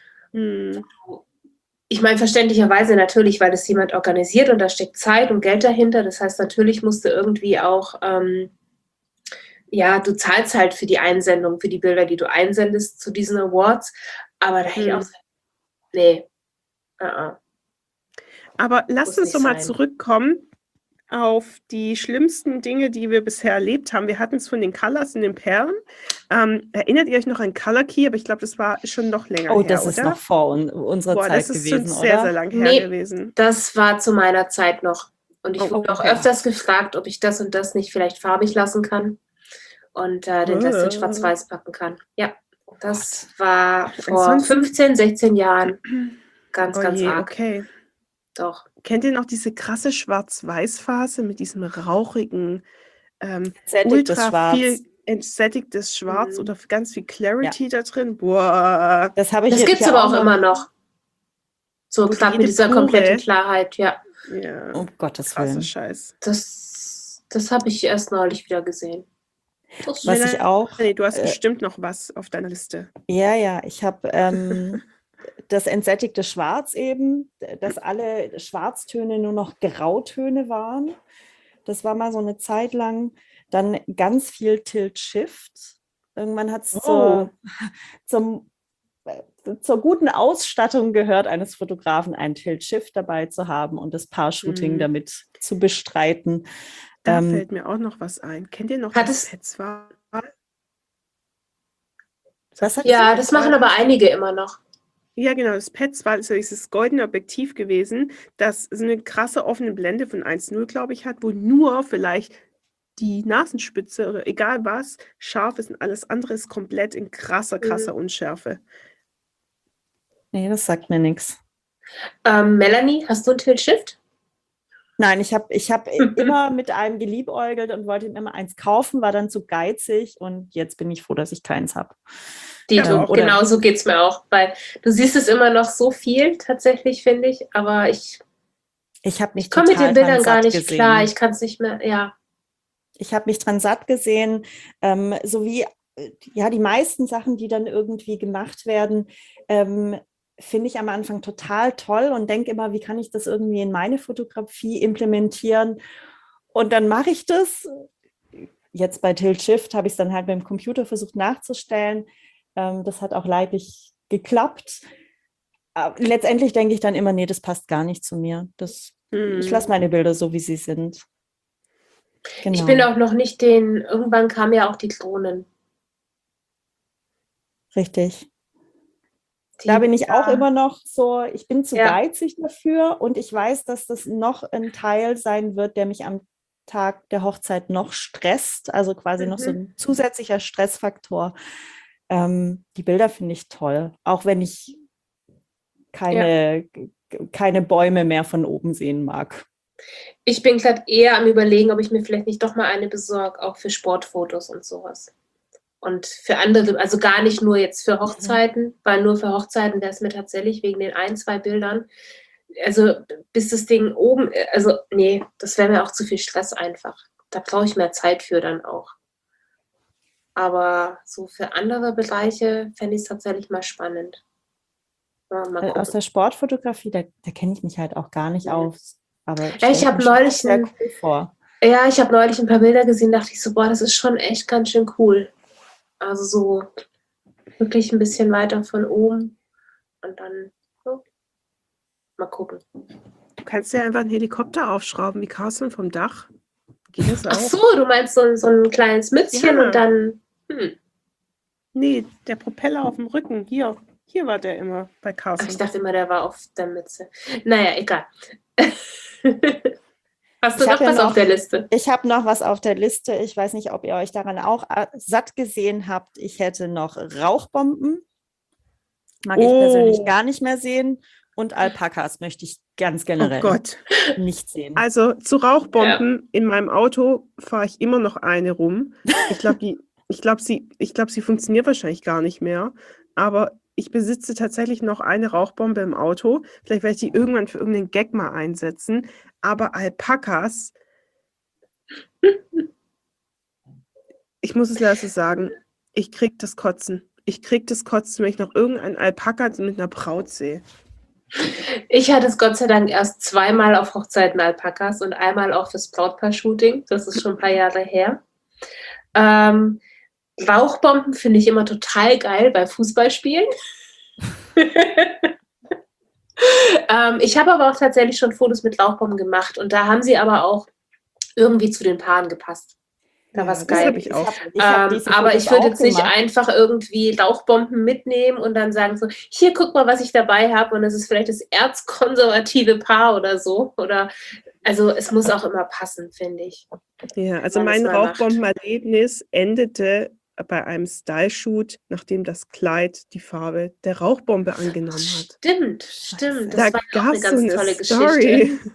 hm. Ich meine, verständlicherweise natürlich, weil das jemand organisiert und da steckt Zeit und Geld dahinter. Das heißt, natürlich musst du irgendwie auch, ähm, ja, du zahlst halt für die Einsendung, für die Bilder, die du einsendest zu diesen Awards. Aber da hätte ich Hm. auch gesagt, nee. Uh-uh. Aber lasst Muss uns nicht doch mal sein. zurückkommen auf die schlimmsten Dinge, die wir bisher erlebt haben. Wir hatten es von den Colors und den Perlen. Ähm, erinnert ihr euch noch an Color Key? Aber ich glaube, das war schon noch länger Oh, her, das ist oder? noch vor un unserer Boah, Zeit das ist schon gewesen, sehr, oder? sehr lang her Nee. gewesen. Das war zu meiner Zeit noch. Und ich Oh, wurde auch okay. öfters gefragt, ob ich das und das nicht vielleicht farbig lassen kann und äh, den Rest in Oh. Schwarz-Weiß packen kann. Ja, das war vor Ansonsten- fünfzehn, sechzehn Jahren ganz, Oh ganz je, arg. okay. Doch. Kennt ihr noch diese krasse Schwarz-Weiß-Phase mit diesem rauchigen, ähm, Sättigtes ultra Schwarz. viel entsättigtes Schwarz Mhm. oder ganz viel Clarity da drin? Boah. Das habe ich Das jetzt gibt es ja aber auch noch. immer noch. So, Wo gerade jede mit dieser Pore- kompletten Klarheit, ja. Ja, Um Gottes krasser Willen. Scheiß. Das, das habe ich erst neulich wieder gesehen. Das Was ich auch. Nee, du hast äh, bestimmt noch was auf deiner Liste. Ja, ja, ich habe ähm, das entsättigte Schwarz eben, dass alle Schwarztöne nur noch Grautöne waren. Das war mal so eine Zeit lang. Dann ganz viel Tilt-Shift. Irgendwann hat es Oh. zur, zum, äh, zur guten Ausstattung gehört, eines Fotografen ein Tilt-Shift dabei zu haben und das Paar-Shooting Mhm. damit zu bestreiten. Da Ähm, fällt mir auch noch was ein. Kennt ihr noch Hat das es- Petzval? Was hat Ja, das machen aber einige immer noch. Ja, genau, das Pets war so dieses goldene Objektiv gewesen, das so eine krasse offene Blende von eins Komma null, glaube ich, hat, wo nur vielleicht die Nasenspitze oder egal was scharf ist und alles andere ist komplett in krasser, krasser Mhm. Unschärfe. Nee, das sagt mir nichts. Ähm, Melanie, hast du ein Tilt-Shift? Nein, ich habe ich hab immer mit einem geliebäugelt und wollte ihm immer eins kaufen, war dann zu geizig und jetzt bin ich froh, dass ich keins habe. Dito, Ja, Ähm, oder genau so geht es mir auch, weil du siehst es immer noch so viel tatsächlich, finde ich, aber ich, ich habe mich ich komme mit den total dran Bildern gar satt nicht klar, gesehen. ich kann es nicht mehr, ja. Ich habe mich dran satt gesehen, ähm, so wie äh, ja, die meisten Sachen, die dann irgendwie gemacht werden, ähm, finde ich am Anfang total toll und denke immer, wie kann ich das irgendwie in meine Fotografie implementieren? Und dann mache ich das. Jetzt bei Tilt Shift habe ich es dann halt mit dem Computer versucht nachzustellen. Ähm, das hat auch leidlich geklappt. Aber letztendlich denke ich dann immer, nee, das passt gar nicht zu mir. Das, ich hm. lasse meine Bilder so, wie sie sind. Genau. Ich bin auch noch nicht den, irgendwann kamen ja auch die Drohnen. Richtig. Die, Da bin ich ja, auch immer noch so, ich bin zu ja. geizig dafür und ich weiß, dass das noch ein Teil sein wird, der mich am Tag der Hochzeit noch stresst, also quasi Mhm. noch so ein zusätzlicher Stressfaktor. Ähm, die Bilder finde ich toll, auch wenn ich keine, ja. keine Bäume mehr von oben sehen mag. Ich bin gerade eher am Überlegen, ob ich mir vielleicht nicht doch mal eine besorge, auch für Sportfotos und sowas. Und für andere, also gar nicht nur jetzt für Hochzeiten, mhm. weil nur für Hochzeiten wäre es mir tatsächlich wegen den ein, zwei Bildern, also bis das Ding oben, also nee, das wäre mir auch zu viel Stress einfach. Da brauche ich mehr Zeit für dann auch. Aber so für andere Bereiche fände ich es tatsächlich mal spannend. Ja, mal Aus der Sportfotografie, da, da kenne ich mich halt auch gar nicht ja. aus. Aber ja, ich habe neulich sehr cool vor. Ja, ich habe neulich ein paar Bilder gesehen, dachte ich so, boah, das ist schon echt ganz schön cool. Also so wirklich ein bisschen weiter von oben und dann so. Mal gucken. Du kannst ja einfach einen Helikopter aufschrauben, wie Carsten vom Dach. Geht das auch? Ach so, du meinst so, so ein kleines Mützchen Ja. und dann. Hm. Nee, der Propeller auf dem Rücken. Hier, hier war der immer bei Carsten. Ach, ich dachte immer, der war auf der Mütze. Naja, egal. Hast du ich noch was ja noch, auf der Liste? Ich habe noch was auf der Liste. Ich weiß nicht, ob ihr euch daran auch satt gesehen habt. Ich hätte noch Rauchbomben. Mag oh. ich persönlich gar nicht mehr sehen. Und Alpakas möchte ich ganz generell oh Gott. nicht sehen. Also zu Rauchbomben ja. in meinem Auto fahre ich immer noch eine rum. Ich glaube, die, ich glaube, sie, ich glaube, sie funktioniert wahrscheinlich gar nicht mehr. Aber ich besitze tatsächlich noch eine Rauchbombe im Auto. Vielleicht werde ich die irgendwann für irgendeinen Gag mal einsetzen. Aber Alpakas, ich muss es leider so sagen, ich krieg das Kotzen. Ich krieg das Kotzen, wenn ich noch irgendeinen Alpaka mit einer Braut sehe. Ich hatte es Gott sei Dank erst zweimal auf Hochzeiten Alpakas und einmal auch fürs Brautpaar-Shooting. Das ist schon ein paar Jahre her. Ähm, Rauchbomben finde ich immer total geil bei Fußballspielen. ähm, ich habe aber auch tatsächlich schon Fotos mit Rauchbomben gemacht und da haben sie aber auch irgendwie zu den Paaren gepasst. Da ja, war es geil. Ich auch. Ich hab, ich hab ähm, aber ich würde jetzt nicht gemacht. einfach irgendwie Rauchbomben mitnehmen und dann sagen so, hier, guck mal, was ich dabei habe und das ist vielleicht das erzkonservative Paar oder so. Oder also es muss auch immer passen, finde ich. Ja, also mein Rauchbombenerlebnis endete bei einem Style-Shoot, nachdem das Kleid die Farbe der Rauchbombe angenommen hat. Stimmt, stimmt. da Das war auch eine ganz so eine tolle Story. Geschichte.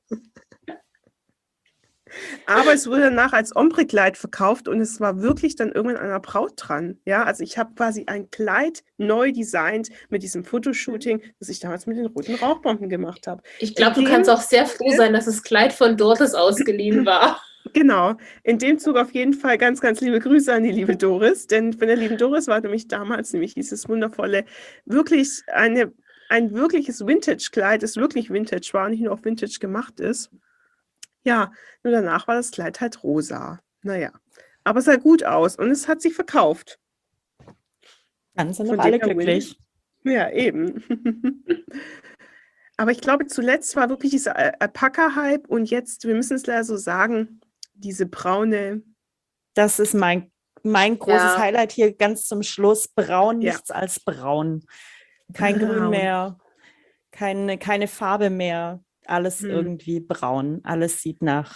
Aber es wurde danach als Ombre-Kleid verkauft und es war wirklich dann irgendwann an einer Braut dran. Ja, also ich habe quasi ein Kleid neu designt mit diesem Fotoshooting, das ich damals mit den roten Rauchbomben gemacht habe. Ich glaube, du kannst auch sehr froh sein, dass das Kleid von Doris ausgeliehen war. Genau, in dem Zug auf jeden Fall ganz, ganz liebe Grüße an die liebe Doris, denn von der lieben Doris war nämlich damals nämlich dieses wundervolle, wirklich eine, ein wirkliches Vintage-Kleid, das wirklich Vintage war, nicht nur auf Vintage gemacht ist. Ja, nur danach war das Kleid halt rosa. Naja, aber es sah gut aus und es hat sich verkauft. Dann sind noch alle glücklich. Ja, eben. Aber ich glaube, zuletzt war wirklich dieser Alpaka-Hype und jetzt, wir müssen es leider so sagen, diese braune. Das ist mein, mein großes ja. Highlight hier ganz zum Schluss. Braun, ja. nichts als braun. Kein Grün Braun. mehr, keine, keine Farbe mehr, alles Hm. irgendwie braun. Alles sieht nach,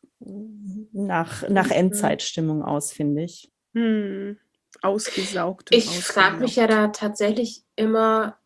nach, nach Endzeitstimmung aus, finde ich. Hm. Ausgesaugt und Ich frage mich ja ausgelaugt. da tatsächlich immer,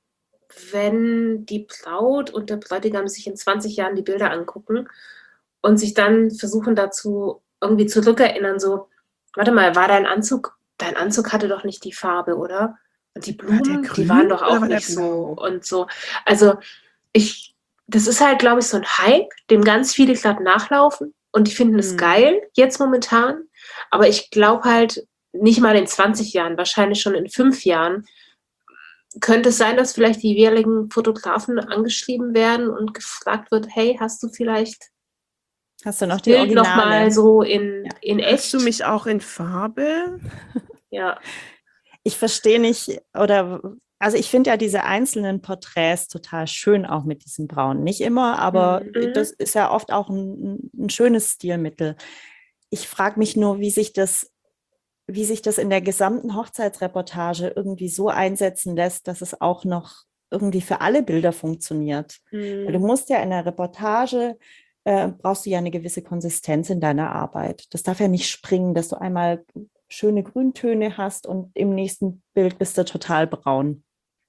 wenn die Braut und der Bräutigam sich in zwanzig Jahren die Bilder angucken und sich dann versuchen dazu irgendwie zurückerinnern, so, warte mal, war dein Anzug, dein Anzug hatte doch nicht die Farbe, oder? Und die War der Blumen, die grün waren doch oder auch war der nicht so blau? und so. Also ich, das ist halt, glaube ich, so ein Hype, dem ganz viele gerade nachlaufen und die finden es Hm. geil, jetzt momentan. Aber ich glaube halt, nicht mal in zwanzig Jahren, wahrscheinlich schon in fünf Jahren, könnte es sein, dass vielleicht die jeweiligen Fotografen angeschrieben werden und gefragt wird, hey, hast du vielleicht Hast du noch das die Bild nochmal Originale? so in, Ja. in Hast du echt? mich auch in Farbe? Ja. Ich verstehe nicht, oder also ich finde ja diese einzelnen Porträts total schön, auch mit diesem Braun. Nicht immer, aber Mhm. das ist ja oft auch ein, ein schönes Stilmittel. Ich frage mich nur, wie sich das, wie sich das in der gesamten Hochzeitsreportage irgendwie so einsetzen lässt, dass es auch noch irgendwie für alle Bilder funktioniert. Weil du Hm. musst ja in der Reportage, äh, brauchst du ja eine gewisse Konsistenz in deiner Arbeit. Das darf ja nicht springen, dass du einmal schöne Grüntöne hast und im nächsten Bild bist du total braun.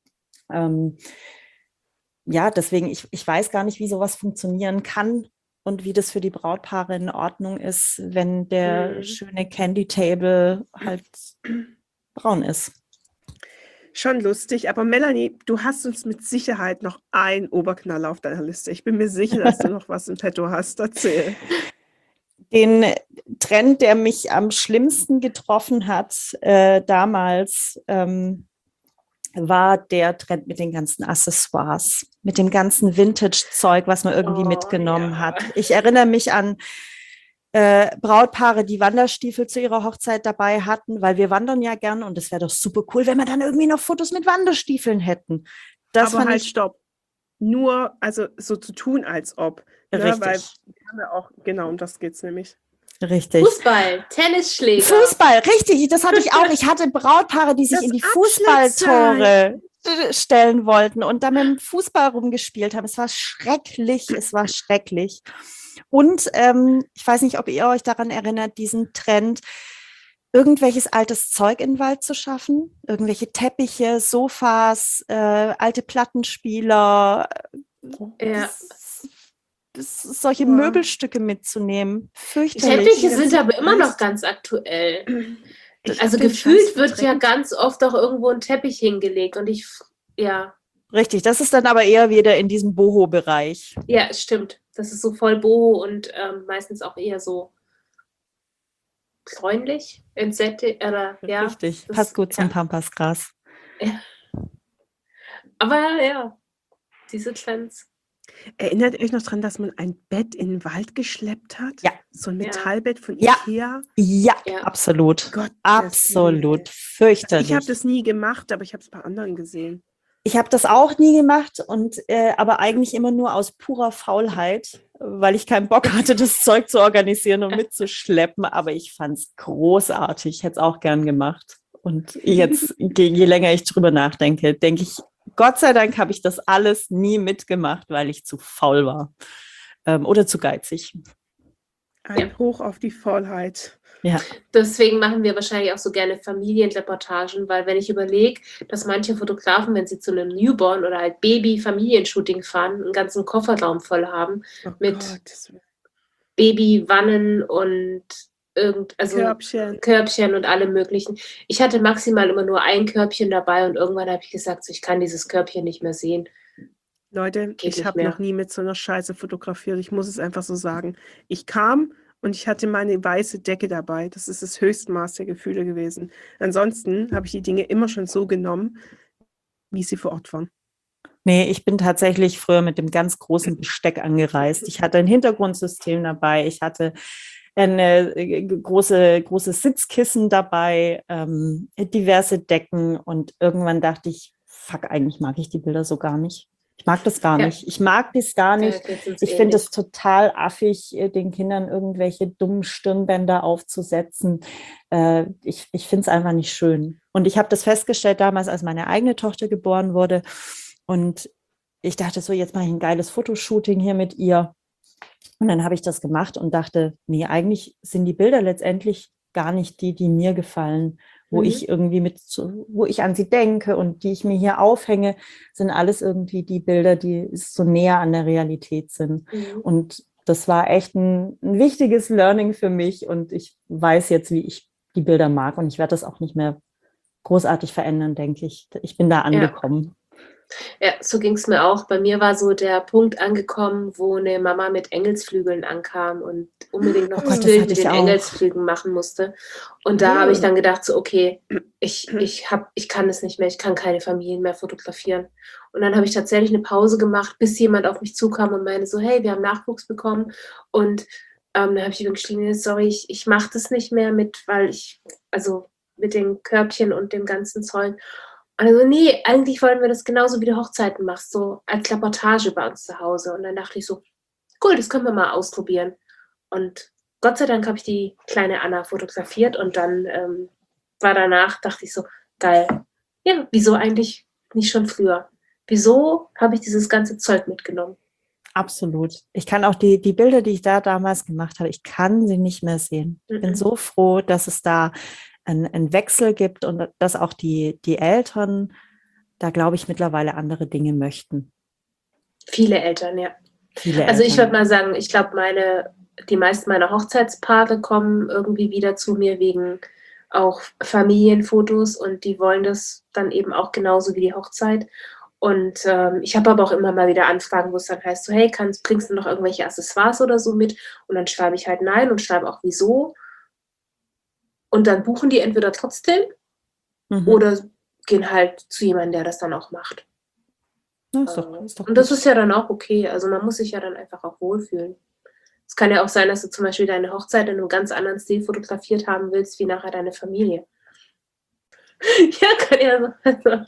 Ähm, ja, deswegen, ich, ich weiß gar nicht, wie sowas funktionieren kann und wie das für die Brautpaare in Ordnung ist, wenn der Mhm. schöne Candy Table halt braun ist. Schon lustig, aber Melanie, du hast uns mit Sicherheit noch einen Oberknaller auf deiner Liste. Ich bin mir sicher, dass du noch was im Petto hast. Erzähl. Den Trend, der mich am schlimmsten getroffen hat äh, damals, ähm, war der Trend mit den ganzen Accessoires, mit dem ganzen Vintage-Zeug, was man irgendwie Oh, mitgenommen ja. hat. Ich erinnere mich an äh, Brautpaare, die Wanderstiefel zu ihrer Hochzeit dabei hatten, weil wir wandern ja gern und es wäre doch super cool, wenn wir dann irgendwie noch Fotos mit Wanderstiefeln hätten. Das Aber fand halt, ich stopp. Nur, also so zu tun, als ob. Ne? Weil richtig. wir haben ja auch, genau, um das geht es nämlich. Richtig. Fußball, Tennisschläger. Fußball, richtig, das hatte ich auch. Ich hatte Brautpaare, die sich Das in die Abschleppseil. Fußballtore äh, stellen wollten und dann mit dem Fußball rumgespielt haben. Es war schrecklich, es war schrecklich. Und ähm, ich weiß nicht, ob ihr euch daran erinnert, diesen Trend, irgendwelches altes Zeug in den Wald zu schaffen. Irgendwelche Teppiche, Sofas, äh, alte Plattenspieler, Ja. das, das, solche Wow. Möbelstücke mitzunehmen. Die Fürchterlich. Teppiche Das sind aber immer noch heißt- ganz aktuell. Ich Also hab den gefühlt Scheiß wird ja verdrängt. ganz oft auch irgendwo ein Teppich hingelegt und ich, ja, Richtig, das ist dann aber eher wieder in diesem Boho-Bereich. ja, es stimmt. Das ist so voll Boho und ähm, meistens auch eher so bräunlich, entsättigt, oder ja. Richtig, das- passt gut zum ja. Pampasgras. Aber ja, diese Trends. Erinnert ihr euch noch dran, dass man ein Bett in den Wald geschleppt hat? Ja. So ein Ja. Metallbett von Ja. Ikea? Ja, Ja. absolut. Gottes Absolut. Willen. Fürchterlich. Ich habe das nie gemacht, aber ich habe es bei anderen gesehen. Ich habe das auch nie gemacht und äh, aber eigentlich immer nur aus purer Faulheit, weil ich keinen Bock hatte, das Zeug zu organisieren und mitzuschleppen. Aber ich fand es großartig. Ich hätte es auch gern gemacht. Und jetzt, je, je länger ich drüber nachdenke, denke ich, Gott sei Dank habe ich das alles nie mitgemacht, weil ich zu faul war ähm, oder zu geizig. Ein Ja. Hoch auf die Faulheit. Ja. Deswegen machen wir wahrscheinlich auch so gerne Familienreportagen, weil wenn ich überlege, dass manche Fotografen, wenn sie zu einem Newborn oder halt Baby-Familienshooting fahren, einen ganzen Kofferraum voll haben Oh mit Gottes Willen. Babywannen und irgend, also Körbchen. Körbchen und alle möglichen. Ich hatte maximal immer nur ein Körbchen dabei und irgendwann habe ich gesagt, so, ich kann dieses Körbchen nicht mehr sehen. Leute, Geht ich nicht habe mehr. noch nie mit so einer Scheiße fotografiert. Ich muss es einfach so sagen. Ich kam und ich hatte meine weiße Decke dabei. Das ist das Höchstmaß der Gefühle gewesen. Ansonsten habe ich die Dinge immer schon so genommen, wie sie vor Ort waren. Nee, ich bin tatsächlich früher mit dem ganz großen Besteck angereist. Ich hatte ein Hintergrundsystem dabei, ich hatte eine äh, große, großes Sitzkissen dabei, ähm, diverse Decken und irgendwann dachte ich, fuck, eigentlich mag ich die Bilder so gar nicht. Ich mag das gar Ja. nicht. Ich mag das gar Da nicht. geht's uns Ich finde ähnlich. es total affig, äh, den Kindern irgendwelche dummen Stirnbänder aufzusetzen. Äh, ich ich finde es einfach nicht schön. Und ich habe das festgestellt damals, als meine eigene Tochter geboren wurde. Und ich dachte so, jetzt mache ich ein geiles Fotoshooting hier mit ihr. Und dann habe ich das gemacht und dachte, nee, eigentlich sind die Bilder letztendlich gar nicht die, die mir gefallen, wo Mhm. ich irgendwie mit, so- wo ich an sie denke und die ich mir hier aufhänge, sind alles irgendwie die Bilder, die so näher an der Realität sind. Mhm. Und das war echt ein, ein wichtiges Learning für mich und ich weiß jetzt, wie ich die Bilder mag und ich werde das auch nicht mehr großartig verändern, denke ich. Ich bin da angekommen. Ja, so ging es mir auch. Bei mir war so der Punkt angekommen, wo eine Mama mit Engelsflügeln ankam und unbedingt noch Oh das Gott, das Bild hatte mit ich den auch. Engelsflügeln machen musste. Und da habe ich Ah. dann gedacht, so, okay, ich, ich, hab, ich kann es nicht mehr, ich kann keine Familien mehr fotografieren. Und dann habe ich tatsächlich eine Pause gemacht, bis jemand auf mich zukam und meinte so, hey, wir haben Nachwuchs bekommen. Und ähm, da habe ich ihm geschrieben, sorry, ich, ich mache das nicht mehr mit, weil ich, also mit den Körbchen und dem ganzen Zeug. Also nee, eigentlich wollen wir das genauso wie du Hochzeiten machst, so als Reportage bei uns zu Hause. Und dann dachte ich so, cool, das können wir mal ausprobieren. Und Gott sei Dank habe ich die kleine Anna fotografiert und dann ähm, war danach, dachte ich so, geil. Ja, wieso eigentlich nicht schon früher? Wieso habe ich dieses ganze Zeug mitgenommen? Absolut. Ich kann auch die, die Bilder, die ich da damals gemacht habe, ich kann sie nicht mehr sehen. Ich bin Mhm. so froh, dass es da einen, einen Wechsel gibt und dass auch die, die Eltern da, glaube ich, mittlerweile andere Dinge möchten. Viele Eltern, ja. Viele Also ich würde Eltern. mal sagen, ich glaube, meine, die meisten meiner Hochzeitspaare kommen irgendwie wieder zu mir wegen auch Familienfotos und die wollen das dann eben auch genauso wie die Hochzeit. Und ähm, ich habe aber auch immer mal wieder Anfragen, wo es dann heißt, so, hey, kannst, bringst du noch irgendwelche Accessoires oder so mit? Und dann schreibe ich halt nein und schreibe auch wieso. Und dann buchen die entweder trotzdem Mhm. oder gehen halt zu jemandem, der das dann auch macht. Ja, ist doch, ist doch Und das gut. ist ja dann auch okay. Also man muss sich ja dann einfach auch wohlfühlen. Es kann ja auch sein, dass du zum Beispiel deine Hochzeit in einem ganz anderen Stil fotografiert haben willst, wie nachher deine Familie. Ja, kann ja so. Also.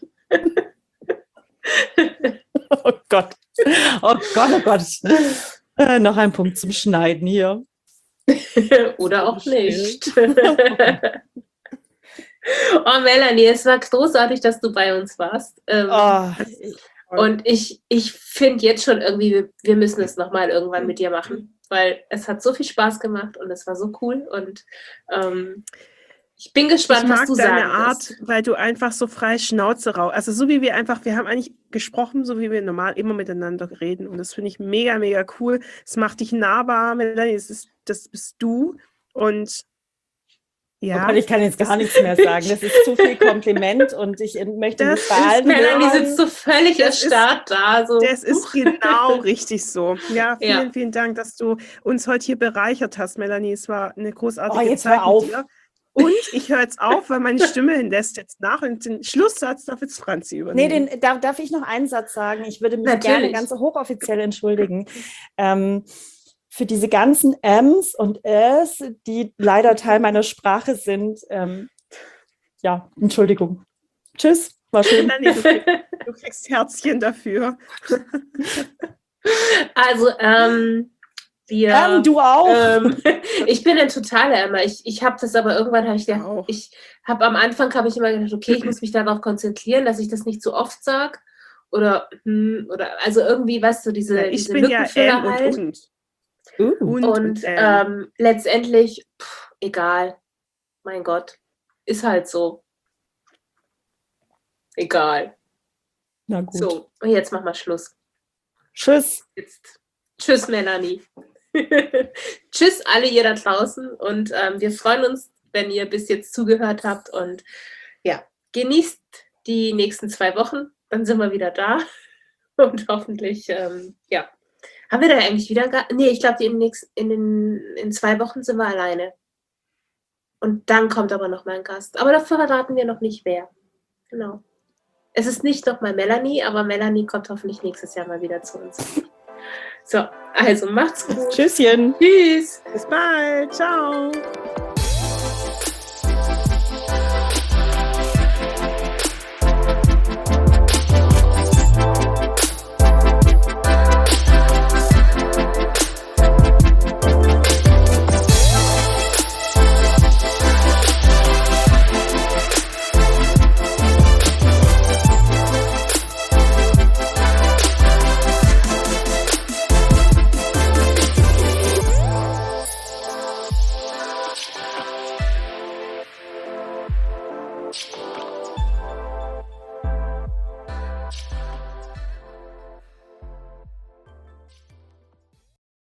Oh Gott. Oh Gott, oh Gott. Äh, noch ein Punkt zum Schneiden hier. Oder auch nicht. Schwierig. Oh, Melanie, es war großartig, dass du bei uns warst. Ähm, Oh, und ich, ich finde jetzt schon irgendwie, wir, wir müssen es nochmal irgendwann mit dir machen, weil es hat so viel Spaß gemacht und es war so cool. Und ähm, ich bin gespannt, Ich mag was du deine sagen Art, wirst. weil du einfach so frei Schnauze raus. Also so wie wir einfach, wir haben eigentlich gesprochen, so wie wir normal immer miteinander reden. Und das finde ich mega, mega cool. Es macht dich nahbar, Melanie. Das ist, das bist du. Und oh ja, Gott, ich kann jetzt gar nichts mehr sagen. Das ist zu viel Kompliment und ich möchte Das mich bei ist allen Melanie bedanken. sitzt so völlig Das ist- erstarrt da. So. das ist genau richtig so. Ja, vielen, Ja. vielen Dank, dass du uns heute hier bereichert hast, Melanie. Es war eine großartige Oh, jetzt Zeit hör auf. mit dir. Und ich höre jetzt auf, weil meine Stimme lässt jetzt nach und den Schlusssatz darf jetzt Franzi Nee, übernehmen. den, darf, darf ich noch einen Satz sagen? Ich würde mich Natürlich. gerne ganz hochoffiziell entschuldigen ähm, für diese ganzen Ms und S, die leider Teil meiner Sprache sind. Ähm, ja, Entschuldigung. Tschüss, war schön. Melanie, du, kriegst, du kriegst Herzchen dafür. Also, ähm, wir. Ähm, du auch. Ähm, ich bin ein totaler Emma. Ich, ich habe das aber irgendwann, habe ich gedacht, Auch. ich habe am Anfang, habe ich immer gedacht, okay, ich muss mich darauf konzentrieren, dass ich das nicht zu oft sage. Oder, hm, oder, also irgendwie, weißt du, diese, Ja, ich diese bin ja Lückenfüller M und halt. und. Uh. Und, Und und M. ähm, letztendlich, pff, egal. Mein Gott. Ist halt so. Egal. Na gut. So, und jetzt machen wir Schluss. Tschüss. Jetzt. Tschüss, Melanie. Tschüss, alle ihr da draußen. Und ähm, wir freuen uns, wenn ihr bis jetzt zugehört habt. Und ja, genießt die nächsten zwei Wochen. Dann sind wir wieder da. Und hoffentlich, ähm, ja. Haben wir da eigentlich wieder? Ga- nee, ich glaube, in, nächst- in, den- in zwei Wochen sind wir alleine. Und dann kommt aber noch mal ein Gast. Aber dafür verraten wir noch nicht, wer. Genau. Es ist nicht nochmal Melanie, aber Melanie kommt hoffentlich nächstes Jahr mal wieder zu uns. So, also macht's gut. Tschüsschen. Tschüss. Bis bald. Ciao.